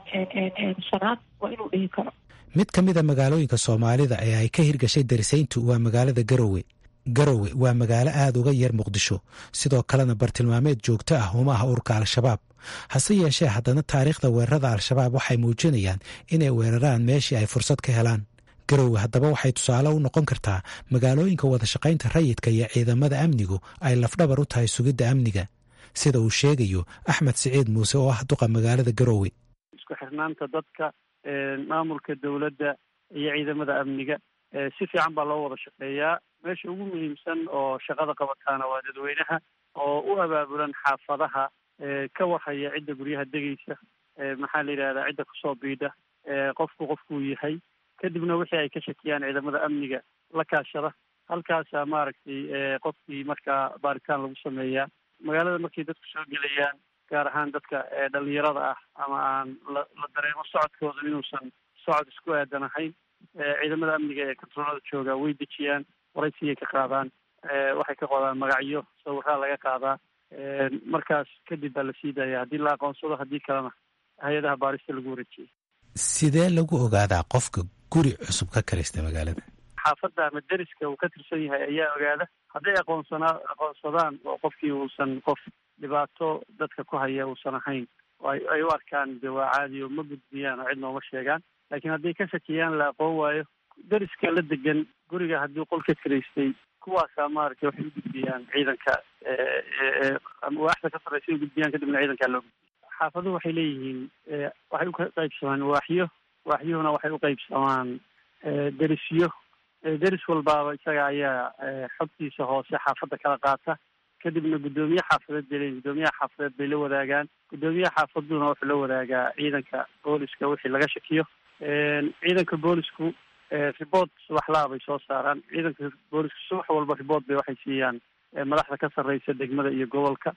shanaad, waa inuu dhihi karo. mid ka mid a magaalooyinka soomaalida ee ay ka hirgashay darisayntu waa magaalada garowe. garowe waa magaalo aad uga yar muqdisho, sidoo kalena bartilmaameed joogto ah uma ah ururka al-shabaab. hase yeeshee haddana taariikhda weerarada al-shabaab waxay muujinayaan inay weeraraan meeshii ay fursad ka helaan. garowe haddaba waxay tusaale u noqon kartaa magaalooyinka wada shaqaynta rayidka iyo ciidamada amnigu ay lafdhabar u tahay sugidda amniga, sida uu sheegayo axmed siciid muuse oo ah duqa magaalada garowe. isku xirnaanta dadka, maamulka dowladda iyo ciidamada amniga si fiican baa loo wada shaqeeyaa. meesha ugu muhiimsan oo shaqada qabataana waa dadweynaha oo u abaabulan xaafadaha, ka warhaya cidda guryaha degaysa, maxaa la yidhahdaa cidda kusoo biidha, qofku qofkuu yahay, kadibna wixii ay ka shakiyaan ciidamada amniga la kaashada. halkaasaa maaragtay qofkii markaa baaritaan lagu sameeyaa. magaalada markay dadku soo gelayaan, gaar ahaan dadka dhalinyarada ah ama aan la la dareemo socodkooda inuusan socod isku aadan ahayn, ciidamada amniga ee kontaroolada jooga way dejiyaan, waraysigay ka qaadaan, waxay ka qodaan magacyo, sawiraa laga qaadaa. markaas kadib baa la sii daaya haddii la aqoonsado, haddii kalena hay-adaha baarista lagu wareejiyay. sidee lagu ogaadaa qofka guri cusub ka karaysta magaalada? xaafadda ama deriska uu ka tirsan yahay ayaa ogaada. hadday aqoonsanaa aqoonsadaan oo qofkii uusan qof dhibaato dadka ku haya uusan ahayn, ay u arkaan de waa caadi oo ma gudbiyaan oo cid nooma sheegaan. laakiin hadday ka shakiyaan la aqoon waayo, deriska la degan guriga haddii qol ka kiraystay kuwaasaa maaragtay waxay u gudbiyaan ciidanka waaxda ka sarreysa u gudbiyaan kadibna ciidankaa loo gudbiya. xaafaduhu waxay leeyihiin waxay u qaybsamaan waaxyo waaxyuhuna waxay u qaybsamaan derisyo deris walbaaba isaga ayaa xogtiisa hoose xaafadda kala qaata, kadibna guddoomiye xaafadeed bay leeyihin guddoomiyaha xaafadeed bay la wadaagaan. guddoomiyaha xaafaduna wuxuu la wadaagaa ciidanka booliska wixii laga shakiyo. ciidanka boolisku report subaxlaa bay soo saaraan. ciidanka boolisku subax walba report bay waxay siiyaan madaxda ka sarreysa degmada iyo gobolka.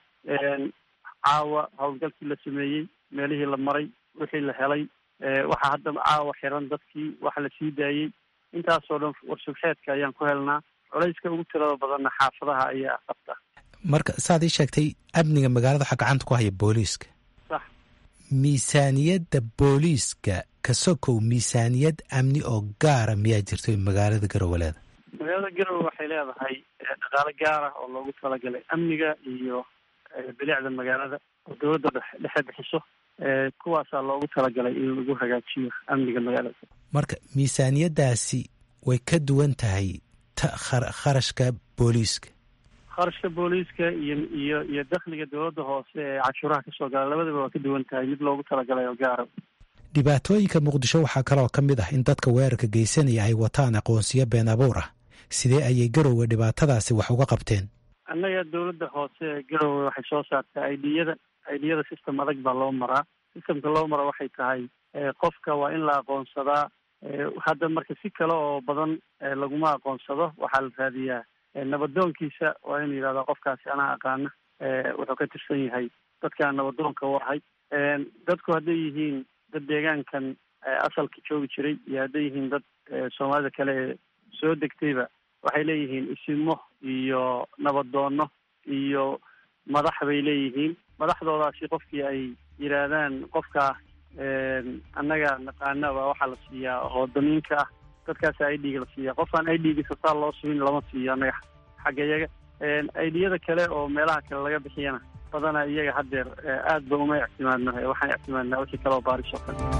caawa howlgalkii la sameeyey, meelihii la maray, wixii la helay, waxaa hadda caawa xiran dadkii, waxa la sii daayey, intaasoo dhan warsubxeedka ayaan ku helnaa. culayska ugu tirada badanna xaafadaha ayaa qabta. marka saad ii sheegtay amniga magaalada waxaa gacanta ku haya booliiska. sax. miisaaniyadda booliiska ka sokow miisaaniyad amni oo gaara miyaa jirto magaalada garowe leeda? magaalada garowe waxay leedahay dhaqaale gaar ah oo loogu talagalay amniga iyo bilicda magaalada oo dowladda dhexe bixiso. kuwaasaa loogu talagalay in lagu hagaajiyo amniga magaalada. marka miisaaniyaddaasi way ka duwan tahay ta kharashka booliiska? kharashka booliiska iyo iyo iyo dakhliga dowladda hoose ee cashuuraha kasoo gala labadaba waa ka duwan tahay, mid loogu talagalay oo gaara. dhibaatooyinka muqdisho waxaa kaloo ka mid ah in dadka weerarka geysanaya ay wataan aqoonsiyo been abuur ah. sidee ayay garowe dhibaatadaasi wax uga qabteen? annaga dowladda hoose ee garowe waxay soo saartay idiyada idiyada system adag baa loo maraa. systemka loo mara waxay tahay qofka waa in la aqoonsadaa. hadda marka si kale oo badan laguma aqoonsado, waxaa la raadiyaa nabadoonkiisa. waa in yidhahdaa qofkaasi anaa aqaana, wuxuu ka tirsan yahay dadkaan nabadoonka u ahay. dadku hadday yihiin dad deegaankan asalka joogi jiray iyo hadday yihiin dad soomaalida kale ee soo degtayba, waxay leeyihiin isimo iyo nabadoono iyo madax bay leeyihiin. madaxdoodaasi qofkii ay yidhaahdaan qofkaa annaga naqaanaba waxaa la siiyaa oo damiinka ah, dadkaasa i d-ga la siiya. qofkaan i d-giisa saa loo subin lama siiyo annaga xagga iyaga. idiyada kale oo meelaha kale laga bixiyana badana iyaga haddeer aad ba uma ictimaadno, waxaan ictimaadnaa wixii kale oo baaris oo kale.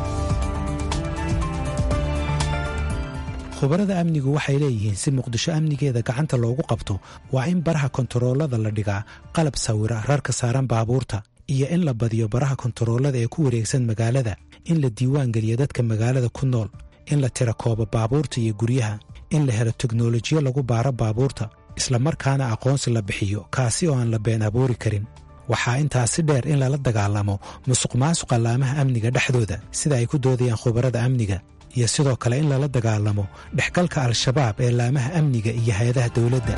khubarada amnigu waxay leeyihiin si muqdisho amnigeeda gacanta loogu qabto waa in baraha kontaroolada la dhigaa qalab sawira rarka saaran baabuurta, iyo in la badiyo baraha kontaroolada ee ku wareegsan magaalada, in la diiwaan geliyo dadka magaalada ku nool, in la tira koobo baabuurta iyo guryaha, in la helo teknolojiyo lagu baaro baabuurta, islamarkaana aqoonsi la bixiyo kaasi oo aan la been abuuri karin. waxaa intaasi dheer in lala dagaalamo musuq maasuqa laamaha amniga dhexdooda sida ay ku doodayaan khubarada amniga, iyo sidoo kale in lala dagaalamo dhexgalka al-shabaab ee laamaha amniga iyo hay-adaha dowladda.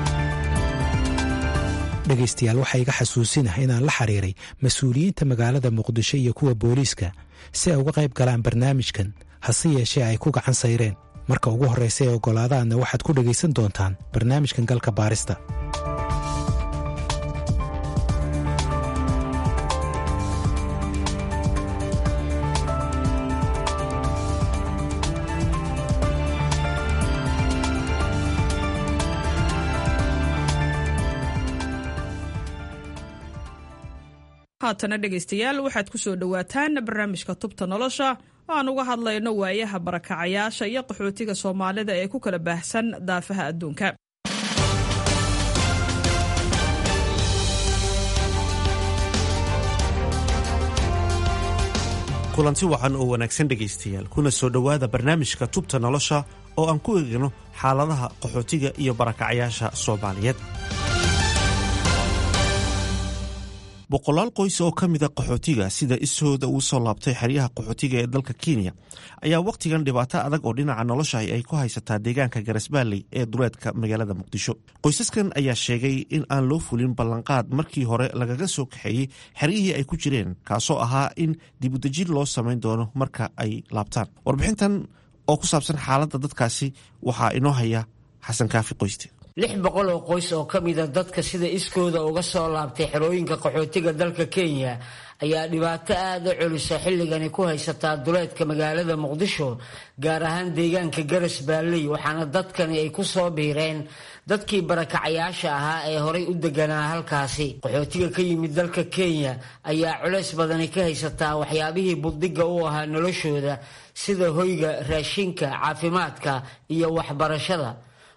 dhegaystayaal waxaa iga xasuusinah inaan la xiriiray mas-uuliyiinta magaalada muqdisho iyo kuwa booliiska si ay uga qayb galaan barnaamijkan, hase yeeshee ay ku gacan sayreen. marka ugu horraysa ee oggolaadaanna waxaad ku dhegaysan doontaan barnaamijkan galka baarista. haatana dhegaystayaal waxaad ku soo dhowaataan barnaamijka tubta nolosha oo aan uga hadlayno waayaha barakacayaasha iyo qaxootiga soomaalida ee ku kala baahsan daafaha adduunka. kulanti wacan oo wanaagsan dhegaystayaal, kuna soo dhowaada barnaamijka tubta nolosha oo aan ku eegno xaaladaha qaxootiga iyo barakacayaasha soomaaliyeed. boqolaal qoys oo ka mida qaxootiga sida ishooda uu soo laabtay xeryaha qaxootiga ee dalka Kenya ayaa wakhtigan dhibaato adag oo dhinaca nolosha ay ku haysataa deegaanka Garasbaaley ee duleedka magaalada Muqdisho. qoysaskan ayaa sheegay in aan loo fulin ballanqaad markii hore lagaga soo kaxeeyey xeryihii ay ku jireen, kaasoo ahaa in dibudejin loo samayn doono marka ay laabtaan. warbixintan oo ku saabsan xaaladda dadkaasi waxaa inoo haya xasan kaafi qoyste. lix boqol oo qoys oo ka mida dadka sida iskooda uga soo laabtay xerooyinka qaxootiga dalka Kenya ayaa dhibaato aad u culus xilligani ku haysataa duleedka magaalada Muqdisho, gaar ahaan deegaanka Garasbaaley, waxaana dadkani ay ku soo biireen dadkii barakacayaasha ahaa ee horay u deganaa halkaasi. qaxootiga ka yimid dalka Kenya ayaa culays badani ka haysataa waxyaabihii buddiga u ahaa noloshooda sida hoyga, raashinka, caafimaadka iyo waxbarashada.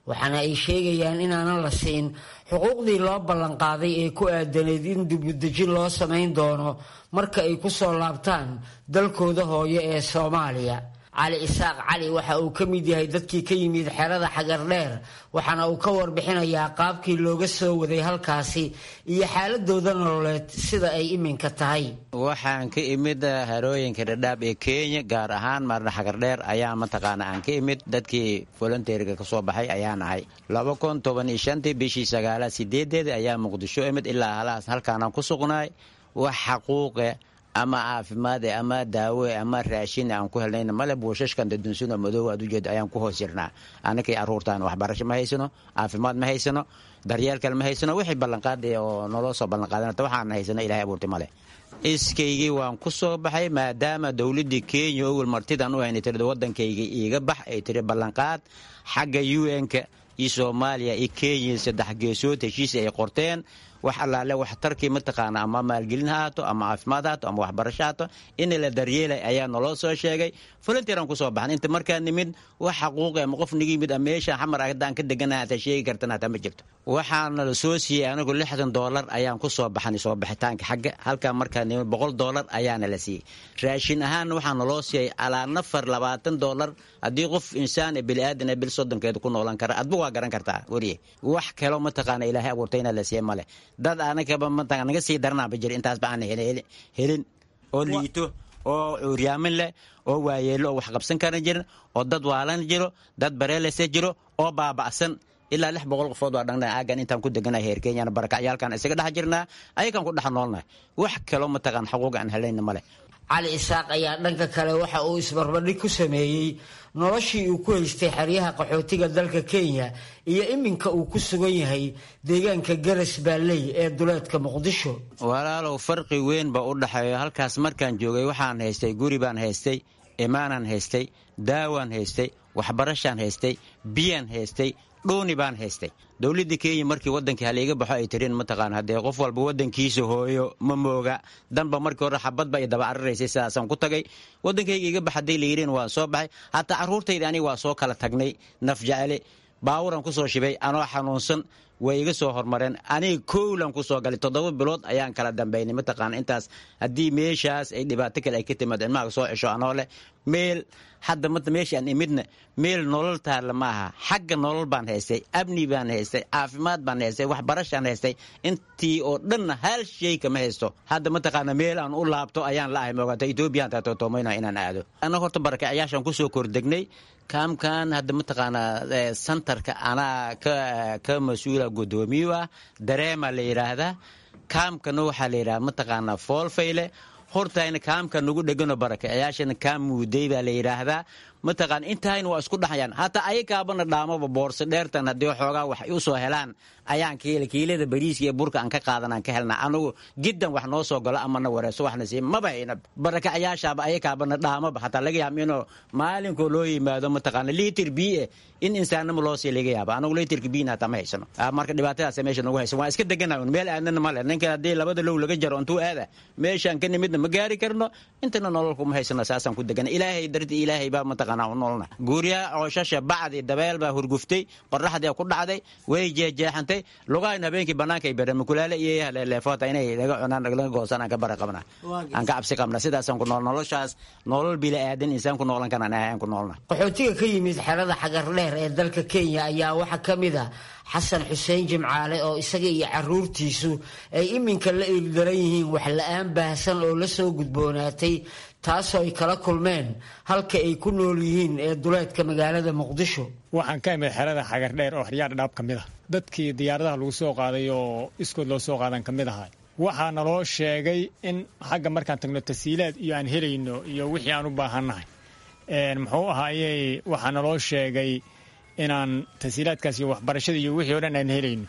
waxaana ay sheegayaan inaanan la siin xuquuqdii loo ballanqaaday ee ku aadanayd in dibudejin loo samayn doono marka ay ku soo laabtaan dalkooda hooyo ee Soomaaliya. cali isaaq cali waxa uu ka mid yahay dadkii ka yimid xerada Xagardheer waxaana uu ka warbixinayaa qaabkii looga soo waday halkaasi iyo xaaladooda nololeed sida ay iminka tahay. waxaan ka imid harooyinka Dhadhaab ee Kenya gaar ahaan marna Xagardheer ayaa mataqaana aan ka imid dadkii volunteeriga ka soo baxay ayaan ahay laba kun toban iyo shan bishii sagaal sideed ayaa Muqdisho imid ilaa halaas halkaan aan ku sugnaay wax xaquuq ama caafimaad ama daawo ama raashin aan ku helnayna male buushashkan dadunsuno madow aad u jeed ayaan ku hoos jirnaa anakay aruurtaan waxbarasho ma haysano caafimaad ma haysano daryeel kale ma haysano wixii ballanqaaday oo nolol soo ballanqaadanata waxaan haysano ilaahay abuurtay male iskaygii waan ku soo baxay maadaama dawladii Kenya oo martidan u haynay tirada wadankayga iiga bax ay tiri ballanqaad xagga U N-ka iyo Soomaaliya iyo Kenya saddex geesood heshiis ay qorteen wax allaale wax tarkii mataqaana ama maalgelin haato ama caafimaad haato ama waxbarasho haato in la daryeelay ayaa nolol soo sheegay volunteeran ku soo baxan inta markaa nimid wax xaquuq ama qof nigi mid meesha xamar aadaan ka deganahay ta sheegi kartana ta ma jirto waxaan la soo siiyay anigu lixdan dollar ayaan ku soo baxan soo bixitaanka xagga halka markaa nimid boqol dollar ayaana la siiyay raashin ahaan waxaan loo siiyay ala nafar labaatan dollar hadii qof insaan bil aadan bil soddonkeed ku noolan kara adba waa garan kartaa wariye wax kale ma taqaan ilaahay abuurtayna la siiyay male dad anaga ba mataqaan naga sii darnaa bajir intaas baan helin helin oo liito oo uriyaamin leh oo waayeelo wax qabsan karan jirin oo dad waalan jiro dad bareelese jiro oo baaba'san ilaa lix boqol qofood waa dhangnaa aagan intaan ku deganahay heer Kenya barakacayaalkan isaga dhax jirnaa ayakan ku dhax noolnahay wax kale ma taqaan xuquuq aan helayna male. cali isaaq ayaa dhanka kale waxa uu isbarbardhig ku sameeyey noloshii uu ku haystay xeryaha qaxootiga dalka Kenya iyo iminka uu ku sugan yahay deegaanka Garas Baalley ee duleedka Muqdisho. walaalow farqi weyn ba u dhaxeeyo halkaas markaan joogay waxaan haystay guri baan haystay imaanan haystay daawaan haystay waxbarashaan haystay biyan haystay dooni baan haystay dawladda Kenya markii wadankii haleega baxo ay tireen ma taqaan hadee qof walba wadankiisa hooyo ma mooga danba markii hore xabad ba daba arreysay sidaasan ku tagay wadankayga iga baxday leeyeen waa soo baxay hatta caruurtayda ani waa soo kala tagnay naf jaale baawuran ku soo shibay anoo xanuunsan way iga soo hormareen ani koolan ku soo galay toddoba bilood ayaan kala dambeynay ma taqaan intaas hadii meeshaas ay dhibaato kale ay ka timaadeen ma soo cesho anoo leh meel hadda mad meeshaan imidna meel nolol taal ma aha xagga nolol baan haystay abni baan haystay caafimaad baan haystay waxbarashaan haystay intii oo dhan hal shay kama haysto hadda ma taqaan meel aan u laabto ayaan la ahay moogata Ethiopia ta toomayna inaan aado ana horta barakacayaashan ku soo kordegnay kaamkan hadda ma taqaan centerka ana ka ka masuula gudoomiye dareema la yiraahdaa kaamkana waxa la yiraahdaa ma taqaan foolfayle hortayna kaamka nagu dhagano barakacayaashan kaam muuday baa la yiraahdaa ma taqaan intaayna waa isku dhaxayaan hata ay kaabana dhaamaba boorso dheertan hadii xoogaa wax u soo helaan ayaan kiila kiilada bariiska iyo burka aan ka qaadanaan ka helnaa anagu gidan wax noo soo galo ama na wareeso waxna si ma bayna barakacayaashaaba ay kaabana dhaamaba hata laga yaabino maalinko loo yimaado ma taqaan litir biyo in insaanimo loo sii laga yaaba anagu litirka biyo hata ma haysano marka dhibaatadaas meesha nagu hayso waa iska deganaa meel aanan ma leh ninka hadii labada low laga jaro intuu aada meeshan ka nimidna ma gaari karno intana nolol kuma haysano saasan ku degan ilaahay darti ilaahay baa ma taqaan nololna guuriya oo shasha bacdi dabeel baa hurguftay qorraxda ku dhacday way jeexantay lugayn habeenkii banaanka ay bareen kulaale iyo leefoota inay laga cunaan laga goosan ka baraqabna aan ka cabsi qabna sidaasan ku nool noloshaas nolol bila aadan insaan ku noolan kana aan ku noolna. qaxootiga ka yimid xerada Xagardheer ee dalka Kenya ayaa waxa kamid ah Xasan Xuseen Jimcaale oo isaga iyo caruurtiisu ay iminka la ildaran yihiin wax la'aan baahsan oo la soo gudboonaatay taasoo ay kala kulmeen halka ay ku nool yihiin ee duleedka magaalada Muqdisho. waxaan ka imid xerada Xagardheer oo xiriyaar dhaab kamid ah dadkii diyaaradaha lagu soo qaaday oo iskood loo soo qaadan kamid ahaa waxaa naloo sheegay in xagga markaan tagno tasiilaad iyo aan helayno iyo wixii aan u baahanahay een muxuu ahaayay waxaa naloo sheegay inaan tasiilaadkaas iyo waxbarashada iyo wixii oo dhan aan helayno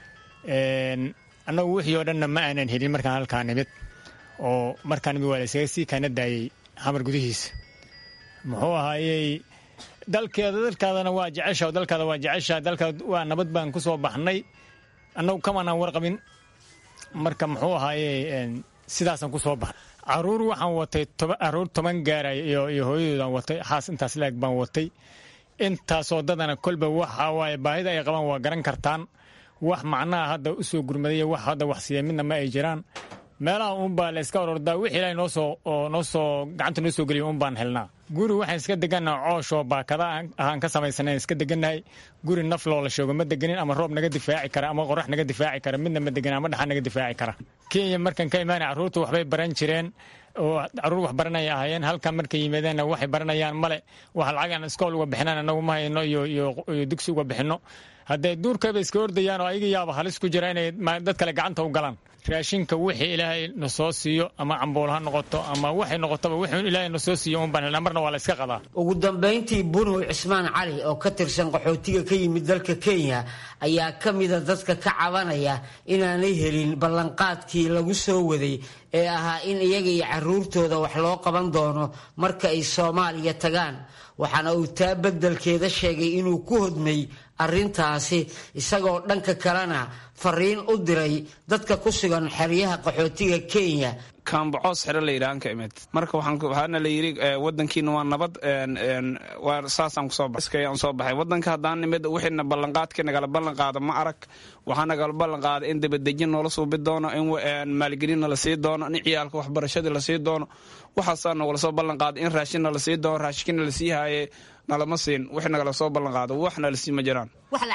een annagu wixii oo dhanna ma aanan helin markaan halkaan nimid oo markaan nimid waa la isaga sii kana daayay xamar gudihiisa muxuu ahaayay dalkeeda dalkaadana waa jecesha dalkaada waa jecesha dalkaad waa nabad baan ku soo baxnay annagu kamanaan warqabin marka muxuu ahaayay sidaasan ku soo baxnay caruur waxaan watay caruur toban gaaray iyo iyo hooyadoodaan watay xaas intaas laag baan watay intaasoo dadana kolba waxa waaye baahida ay qabaan waa garan kartaan wax macnaha hadda u soo gurmadaya wax hadda wax siiya midna ma ay jiraan meelaha uunbaa la iska orordaa wixii ilaahay noo soo noo soo gacanta noo soo geliya uunbaan helnaa guri waxaan iska degannaha cooshoo baakada ahaan ka samaysanayn iska degannahay guri naf loola sheego ma deganin ama roob naga difaaci kara ama qorax naga difaaci kara midna ma deganin ama dhaxan naga difaaci kara kenya markan ka imaanay carruurtu waxbay baran jireen oo carruur wax baranaya ahaayeen halkan markay yimaadeenna waxay baranayaan male wax lacagaan iskool uga bixinaan annagu ma hayno iyo iyo dugsi uga bixinno hadday duurkayba iska ordayaan oo ayaga yaaba halis ku jira inay dad kale gacanta u galaan raashinka wixii ilaahay na soo siiyo ama cambuul ha noqoto ama waxay noqotaba wixii ilaahay na soo siiyo unbaan helnaa marna waa la iska qadaa ugu dambayntii bunow cismaan cali oo ka tirsan qaxootiga ka yimid dalka kenya ayaa ka mida dadka ka cabanaya inaanay helin ballanqaadkii lagu soo waday ee ahaa in iyaga iyo carruurtooda wax loo qaban doono marka ay soomaaliya tagaan waxaana uu taa beddelkeeda sheegay inuu ku hodmay arrintaasi isagoo dhanka kalena fariin u diray dadka ku sugan xeryaha qaxootiga kenya kaambacoos xero la yidhahan ka imid marka waxaana la yidhi wadankiina waa nabad waa saasaan kusoo baxayaan soo baxay wadanka haddaan nimid wixiina ballanqaadkii nagala ballan qaada ma arag waxaa nagala ballan qaada in dabadejin noola suubi doono in maalgelinna la sii doono in ciyaalka waxbarashadii la sii doono waxaasaa nogala soo ballan qaada in raashinna la sii doono raashinkina la sii haaye nalama siin wix nagala soo ballan qaado waxna la sii ma jiraan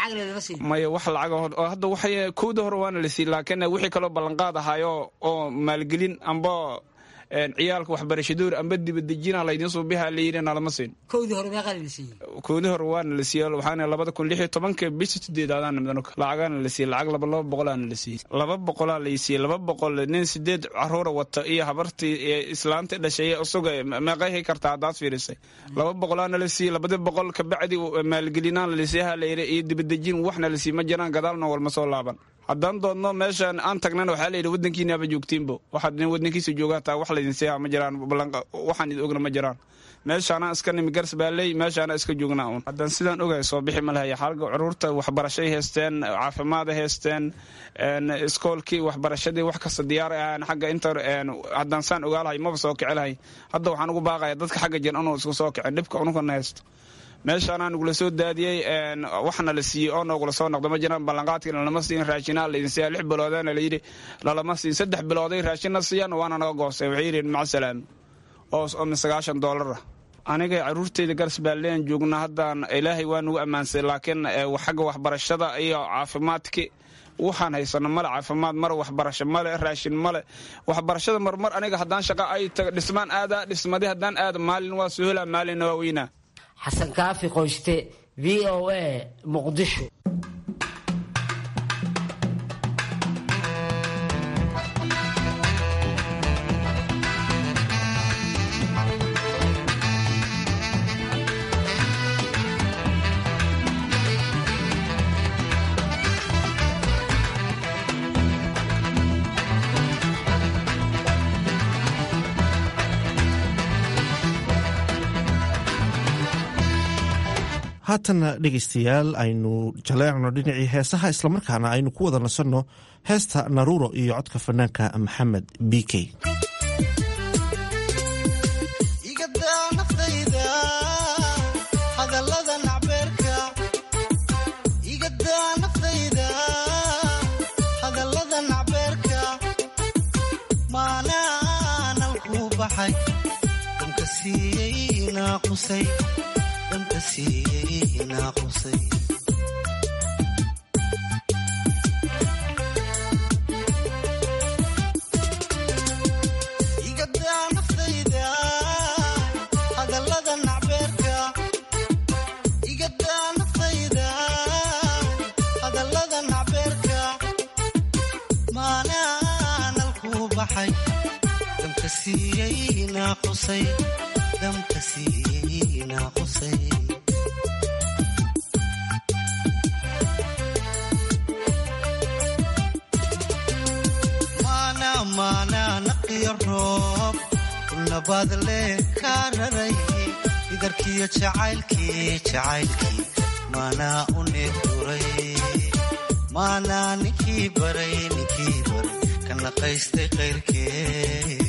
maya wax lacag hadda waxay kowda hore waana la sii laakiin wixii kaloo ballanqaad ahaayo oo maalgelin amba ciyaalka waxbarashadoor amba dibadejina laydin soo bihaa la yidhi nalama siin kowdii hore meeqa la siiyey kowdii hore waana la siiyey waxaana labada kun lix iyo tobanka bishii sideedaadaan nimidano lacagaana la siiyey lacag laba laba boqolaana la siiyey laba boqolaa la siiyey laba boqol nin sideed caruura wata iyo habartii islaanta dhashay isaga meeqay kartaa hadaad fiirisay laba boqolaana la siiyey labada boqol ka bacdi maalgelinaan la siiyey la yidhi iyo dibadejin waxna la siiyey ma jiraan gadaalna walma soo laaban haddaan doodno meeshaan aan tagnana waxaa la yidhi wadankiinaaba joogtiinbo waxaad nin wadankiisa joogaantaa wax laydin siiyaa ma jiraan waxaan idin ogna ma jiraan meeshaana iska nimi gars baa leey meeshaana iska joognaa uun haddaan sidaan ogahay soo bixi ma lahaya xaalga caruurta waxbarashay haysteen caafimaad haysteen iskoolkii waxbarashadii wax kasta diyaar ahaan xagga inta haddaan saan ogaalahay maba soo kici lahay hadda waxaan ugu baaqaya dadka xagga jir inuu isku soo kicin dhibka unukana haysto meeshaanaa nagula soo daadiyey waxna la siiyey oo noogula soo noqdo ma jiraan ballanqaadkiina lama siin raashinaa laydin siiyaa lix biloodaana la yidhi lalama siin saddex bilooday raashinna siiyaan waana naga goostay waxay yidhiin maca salaam oo sagaashan doolar ah aniga carruurtayda garas baaleen joogna haddaan ilaahay waa nagu ammaansay laakiin xagga waxbarashada iyo caafimaadki waxaan haysano male caafimaad male waxbarasho male raashin male waxbarashada marmar aniga haddaan shaqa ay taga dhismaan aadaa dhismadi haddaan aada maalin waa soo helaa maalinna waa weynaa xasan kaafi qoyste v o a muqdisho haatana dhegaystayaal aynu jaleecno dhinacii heesaha islamarkaana aynu ku wada nasanno heesta naruuro iyo codka fanaanka maxamed b k idarkiyo jacaylkii jacaylkii maanaa u neegduray maanaa ninkii baray ninkii baray ka naqaystay qayrkeed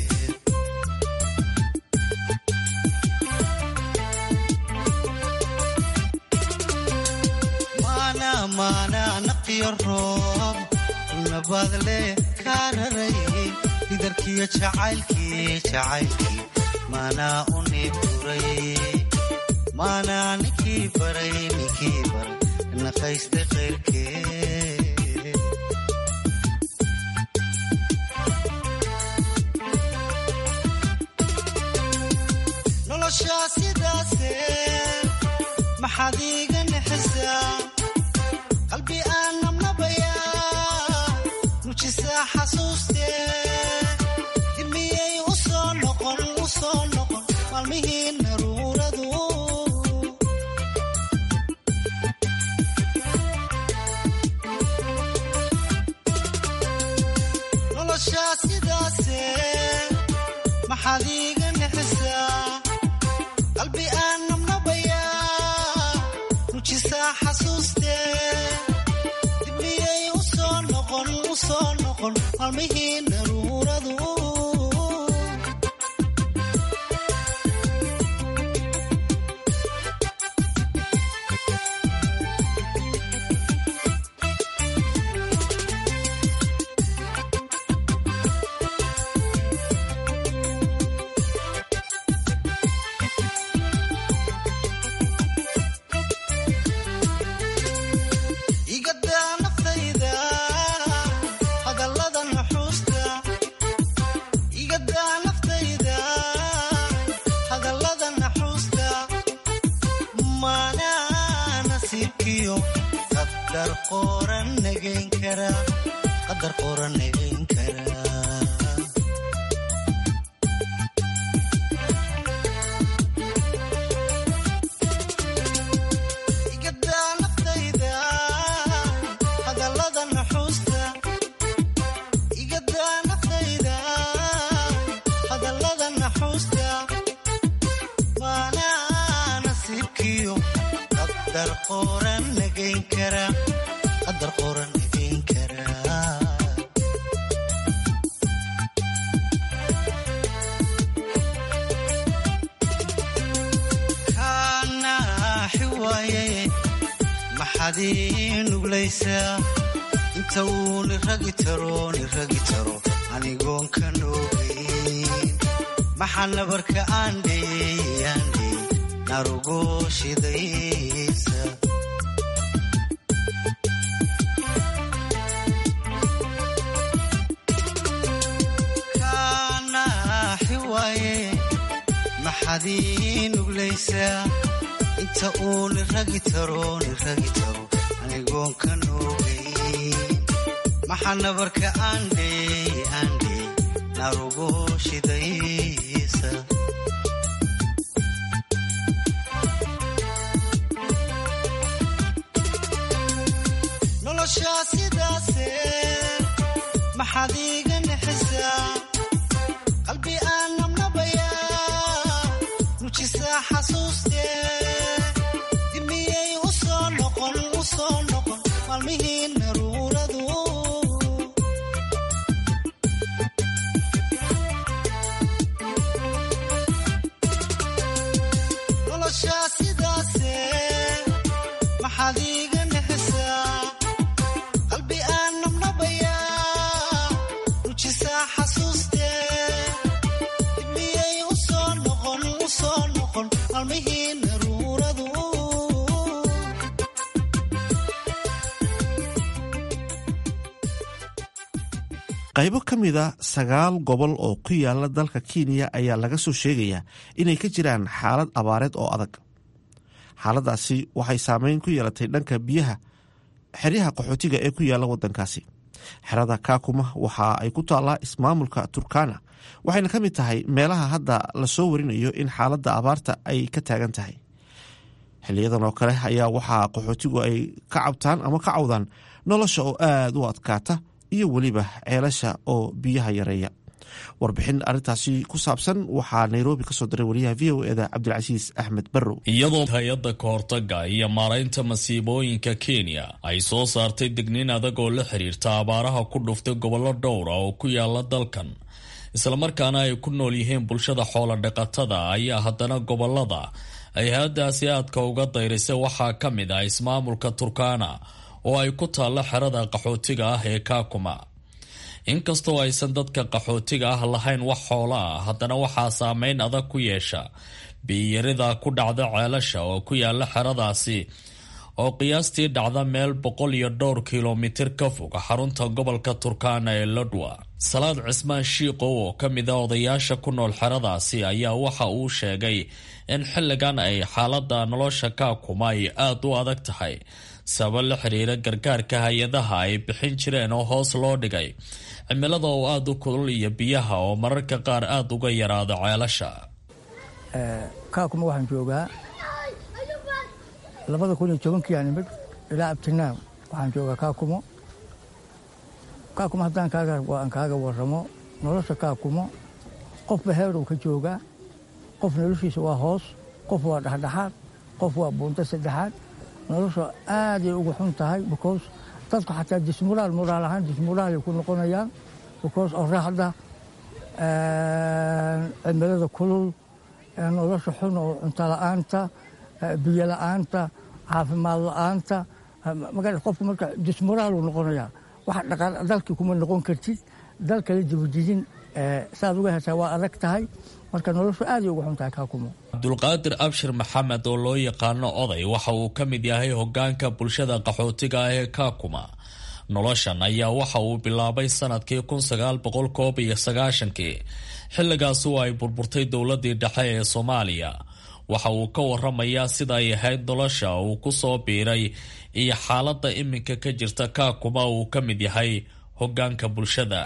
maanaa naqiyo roob nabadle kaararay lidarkiyo jacaylkii jacaylkii maanaa u niburay maanaa ninkii baray ninkii baray naqaystay qayrkee noloshaa sidaase maxaad iiga naxisaa qalbi aan nabnabayaa nujisaa xasuustee dimiyey u soo noqon u soo noqon maalmihii naruuradu noloshaa sidaase maxaad iiga naxisaa qalbi aan nabnabayaa nujisaa xasuustee dibmiyey u soo noqon u soo noqon maalmihii naruuradu inta uu niragi taro niragi taro anigoon ka noogeyn maxaa nabarka aandhey aandhey narugo shidaysa kaanaaxi waaye maxaad ii nuglaysaa inta uu niragi taro niragi taro anigoon ka noogeyn maxaa nabarka aandhey aandhey narugo shidaysa noloshaa sidaase maxaad iiga naxisaa qalbi aan nabnabayaa nujisaa xasuustee dimiyey u soo noqon u soo noqon maalmihii naruuradu noloshaa sidaase maxaad iiga naxisaa qalbi aan nabnabayaa nujisaa xasuustee dimiyey u soo noqon u soo noqon maalmihii naruuradu qaybo ka mida sagaal gobol oo ku yaala dalka kenya ayaa laga soo sheegayaa inay ka jiraan xaalad abaareed oo adag xaaladaasi waxay saameyn ku yeelatay dhanka biyaha xeryaha qaxootiga ee ku yaala wadankaasi xerada kaakuma waxa ay ku taallaa ismaamulka turkana waxayna ka mid tahay meelaha hadda lasoo warinayo in xaaladda abaarta ay ka taagan tahay xiliyadan oo kale ayaa waxaa qaxootigu ay ka cabtaan ama ka cawdaan nolosha oo aada u adkaata iyo weliba ceelasha oo biyaha yareeya warbixin arrintaasi ku saabsan waxaa nairobi ka soo diray wariyaha v o eda cabdilcasiis axmed barrow iyadoo hay-adda kahortaga iyo maaraynta masiibooyinka kenya ay soo saartay digniin adag oo la xiriirta abaaraha ku dhuftay gobollo dhowra oo ku yaala dalkan islamarkaana ay ku nool yihiin bulshada xoola dhaqatada ayaa haddana gobolada ay hay-addaasi aadka uga dayrisay waxaa ka mid ah ismaamulka turkana oo ay ku taallo xerada qaxootiga ah ee Kakuma. inkastoo aysan dadka qaxootiga ah lahayn wax xoolo ah, haddana waxaa saameyn adag ku yeesha biyarida ku dhacda ceelasha oo ku yaala xeradaasi oo qiyaastii dhacda meel boqol iyo dhowr kilomitir ka fog xarunta gobolka Turkana ee Lodwar. Salaad Cismaan Shiiqow oo ka mid ah odayaasha ku nool xeradaasi ayaa waxa uu sheegay in xilligan ay xaaladda nolosha Kakuma ay aad u adag tahay sabab la xiriira gargaarka hay-adaha ay bixin jireen oo hoos loo dhigay, cimilada oo aad u kulul iyo biyaha oo mararka qaar aad uga yaraada ceelasha. Kakuma waxaan joogaa labada kun iyo tobankii aan imid ilaa abtinaa waxaan joogaa Kakuma. Kakuma haddaan kaaga aan kaaga warramo nolosha Kakuma, qofba heeruu ka joogaa. qof noloshiisa waa hoos, qof waa dhexdhexaad, qof waa buunta saddexaad. nolosha aaday ugu xun tahay because dadku xataa dismuraal muraal ahaan dismuraalay ku noqonayaan because oraxda cimilada kulul, nolosha xun oo cunto la'aanta, biyo la'aanta, caafimaad la'aanta. magaalada qofku marka dismuraaluu noqonayaa. wax dhaqaal dalkii kuma noqon kartid, dal kale dibadijin saad uga heshaa waa adag tahay. marka noloshu aad ay ugu xun tahay Kakuma. Cabdulqaadir Abshir Maxamed oo loo yaqaano oday waxa uu ka mid yahay hogaanka bulshada qaxootiga ah ee Kakuma. noloshan ayaa waxa uu bilaabay sanadkii kun sagaal boqol koob iyo sagaashankii, xilligaas oo ay burburtay dowladii dhexe ee Soomaaliya. waxa uu ka waramayaa sida ay ahayd nolosha uu ku soo biiray iyo xaaladda iminka ka jirta Kakuma uu ka mid yahay hogaanka bulshada.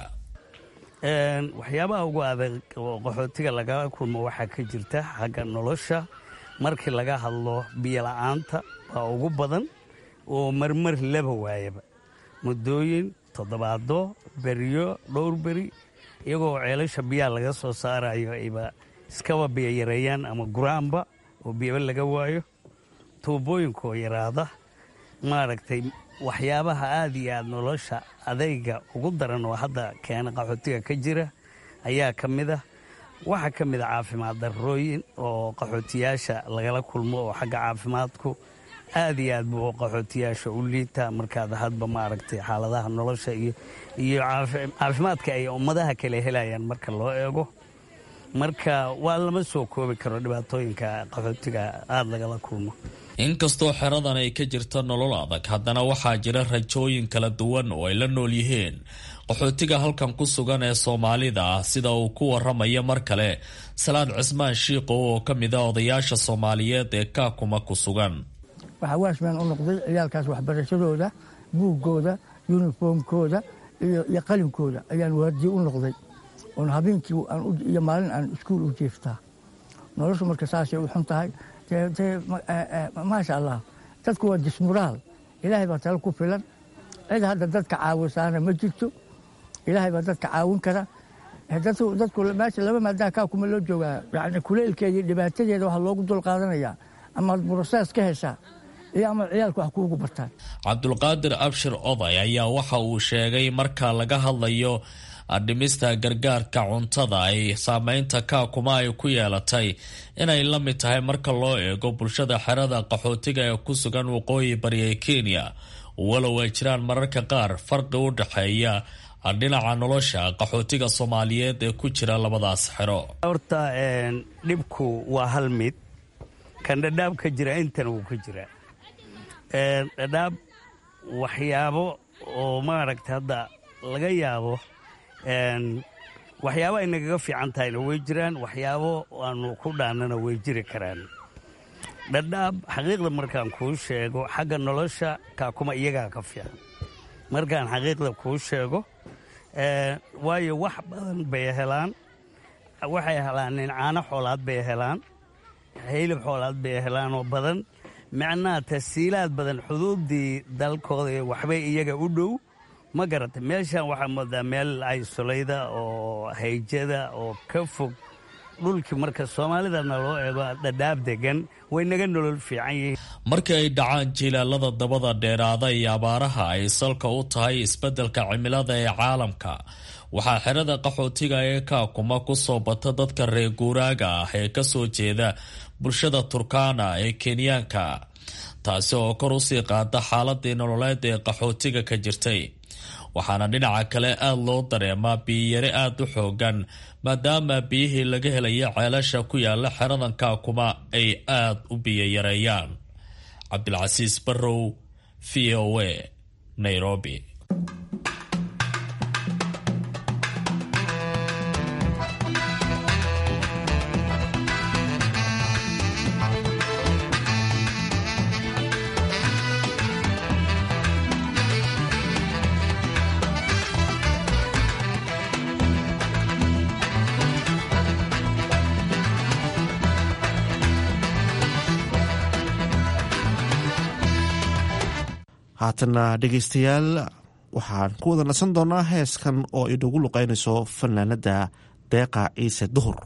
waxyaabaha ugu adag oo qaxootiga lagala kulmo waxaa ka jirta xagga nolosha. markii laga hadlo biyo la'aanta waa ugu badan oo marmar laba waayaba, muddooyin toddobaado beriyo dhowr beri iyagoo ceelasha biyaha laga soo saarayo ayba iskaba biyo yareeyaan ama guraanba oo biyaba laga waayo, tuubooyinkoo yaraada. maaragtay waxyaabaha aad iyo aad nolosha adayga ugu daran oo hadda keena qaxootiga ka jira ayaa ka mid ah. waxaa ka mid a caafimaad darrooyin oo qaxootiyaasha lagala kulmo oo xagga caafimaadku aad iyo aad buu qaxootiyaasha u liita markaad hadba maaragtay xaaladaha nolosha iyo iyo caafimaadka ay ummadaha kale helayaan marka loo eego. marka waa lama soo koobi karo dhibaatooyinka qaxootiga aad lagala kulmo. inkastoo xeradan ay ka jirto nolol adag, haddana waxaa jira rajooyin kala duwan oo ay la nool yihiin qaxootiga halkan ku sugan ee Soomaalida ah, sida uu ku waramayo mar kale Salaad Cismaan Shiiqow oo ka mid ah odayaasha Soomaaliyeed ee Kakuma ku sugan. waxaa waashmaan u noqday ciyaalkaas waxbarashadooda, buuggooda, yuniformkooda iyo iyo qalinkooda ayaan waardiye u noqday oon habeenkii iyo maalin aan iskuul u jeeftaa. noloshu marka saasay u xun tahay. maasha allah, dadku waa dismuraal. ilaahay baa talo ku filan. cid hadda dadka caawisaana ma jirto. ilaahay baa dadka caawin kara. dadku meesha laba maadaa Kakuma loo joogaa, yani kuleylkeeda iyo dhibaatadeeda waxaa loogu dul qaadanayaa amaad brosees ka heshaa iyo ama ciyaalku wax kuugu bartaan. Cabdulqaadir Abshir oday ayaa waxa uu sheegay marka laga hadlayo dhimista gargaarka cuntada ay saameynta Kakuma ay ku yeelatay inay la mid tahay marka loo eego bulshada xerada qaxootiga ee ku sugan waqooyi bari ee Kenya, walow ay jiraan mararka qaar farqi u dhaxeeya dhinaca nolosha qaxootiga Soomaaliyeed ee ku jira labadaas xero. horta dhibku waa hal mid, kan dhadhaab ka jira intan uu ka jira. dhadhaab waxyaabo oo maaragta hadda laga yaabo waxyaabo ay nagaga fiican tahayna way jiraan, waxyaabo aanu ku dhaanana way jiri karaan. dhadhaab xaqiiqda markaan kuu sheego xagga nolosha Kakuma iyagaa ka fiican markaan xaqiiqda kuu sheego. waayo wax badan bay helaan, waxay helaan caano xoolaad bay helaan, hilib xoolaad bay helaan oo badan, macnaha tasiilaad badan, xuduuddii dalkooda waxbay iyaga u dhow. ma garata meeshaan waxaa moodaa meel aysolayda oo hayjada oo ka fog dhulkii. marka soomaalidana loo eego dhadhaab degan way naga nolol fiican yihiin. markii ay dhacaan jilaalada dabada dheeraada iyo abaaraha ay salka u tahay isbeddelka cimilada ee caalamka, waxaa xerada qaxootiga ee Kakuma ku soo bata dadka reer guuraaga ah ee ka soo jeeda bulshada Turkana ee Kenyaanka. taasi oo kor usii qaada xaaladii nololeed ee qaxootiga ka jirtay. waxaana dhinaca kale aada loo dareemaa biyiyare aada u xoogan maadaama biyihii laga helaya ceelasha ku yaala xeradan Kakuma ay aada u biyo yareeyaan. Cabdilcasiis Barrow, V O A, Nairobi. haatana dhegaystayaal waxaan ku wada nasan doonaa heeskan oo inagu luqeynayso fanaanada Deeqa Ciise Duhur.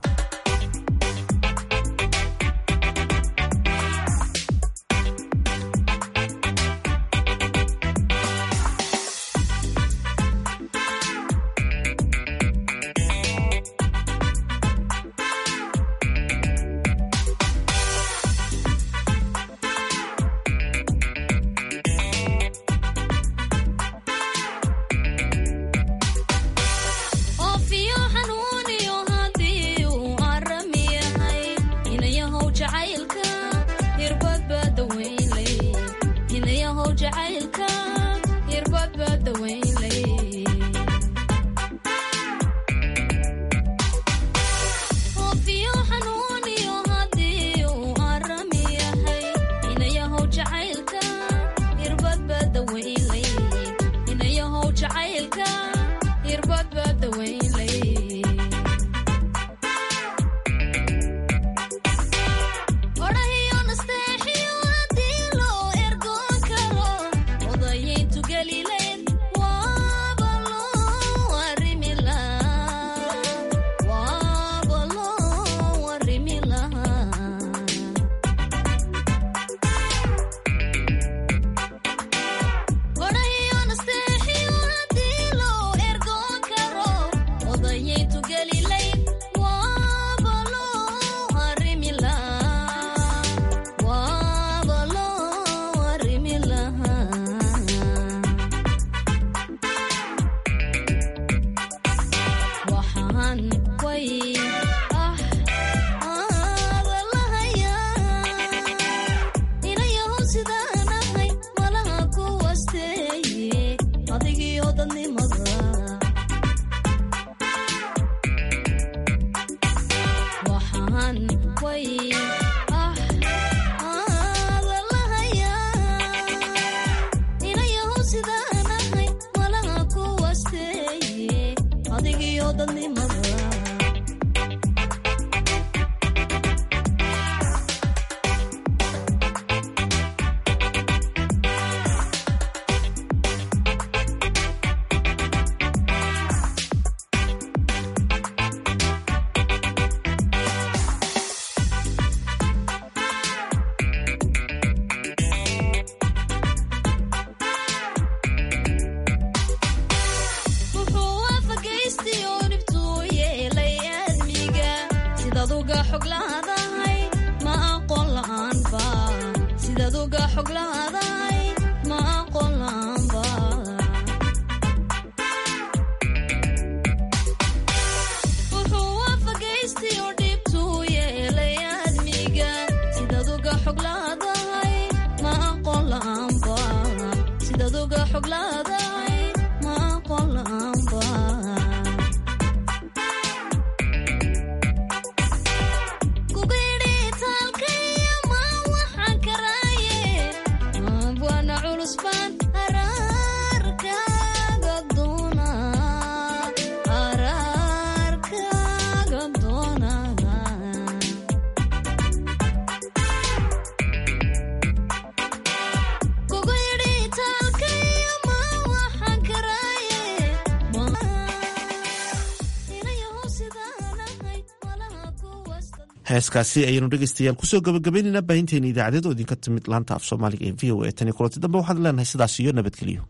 heeskaasi ayaynu dhegaystayaal kusoo gabagabaynaynaa baahinteena idaacadeed oo idinka timid laanta af soomaaliga ee v o a tan iyo kulanti dambe waxaan leenahay sidaas iyo nabadgelyo.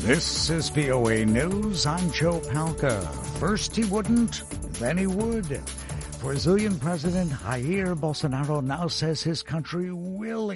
This is V O A News. I'm Joe Palca. First he wouldn't, then he would. Brazilian President Jair Bolsonaro now says his country will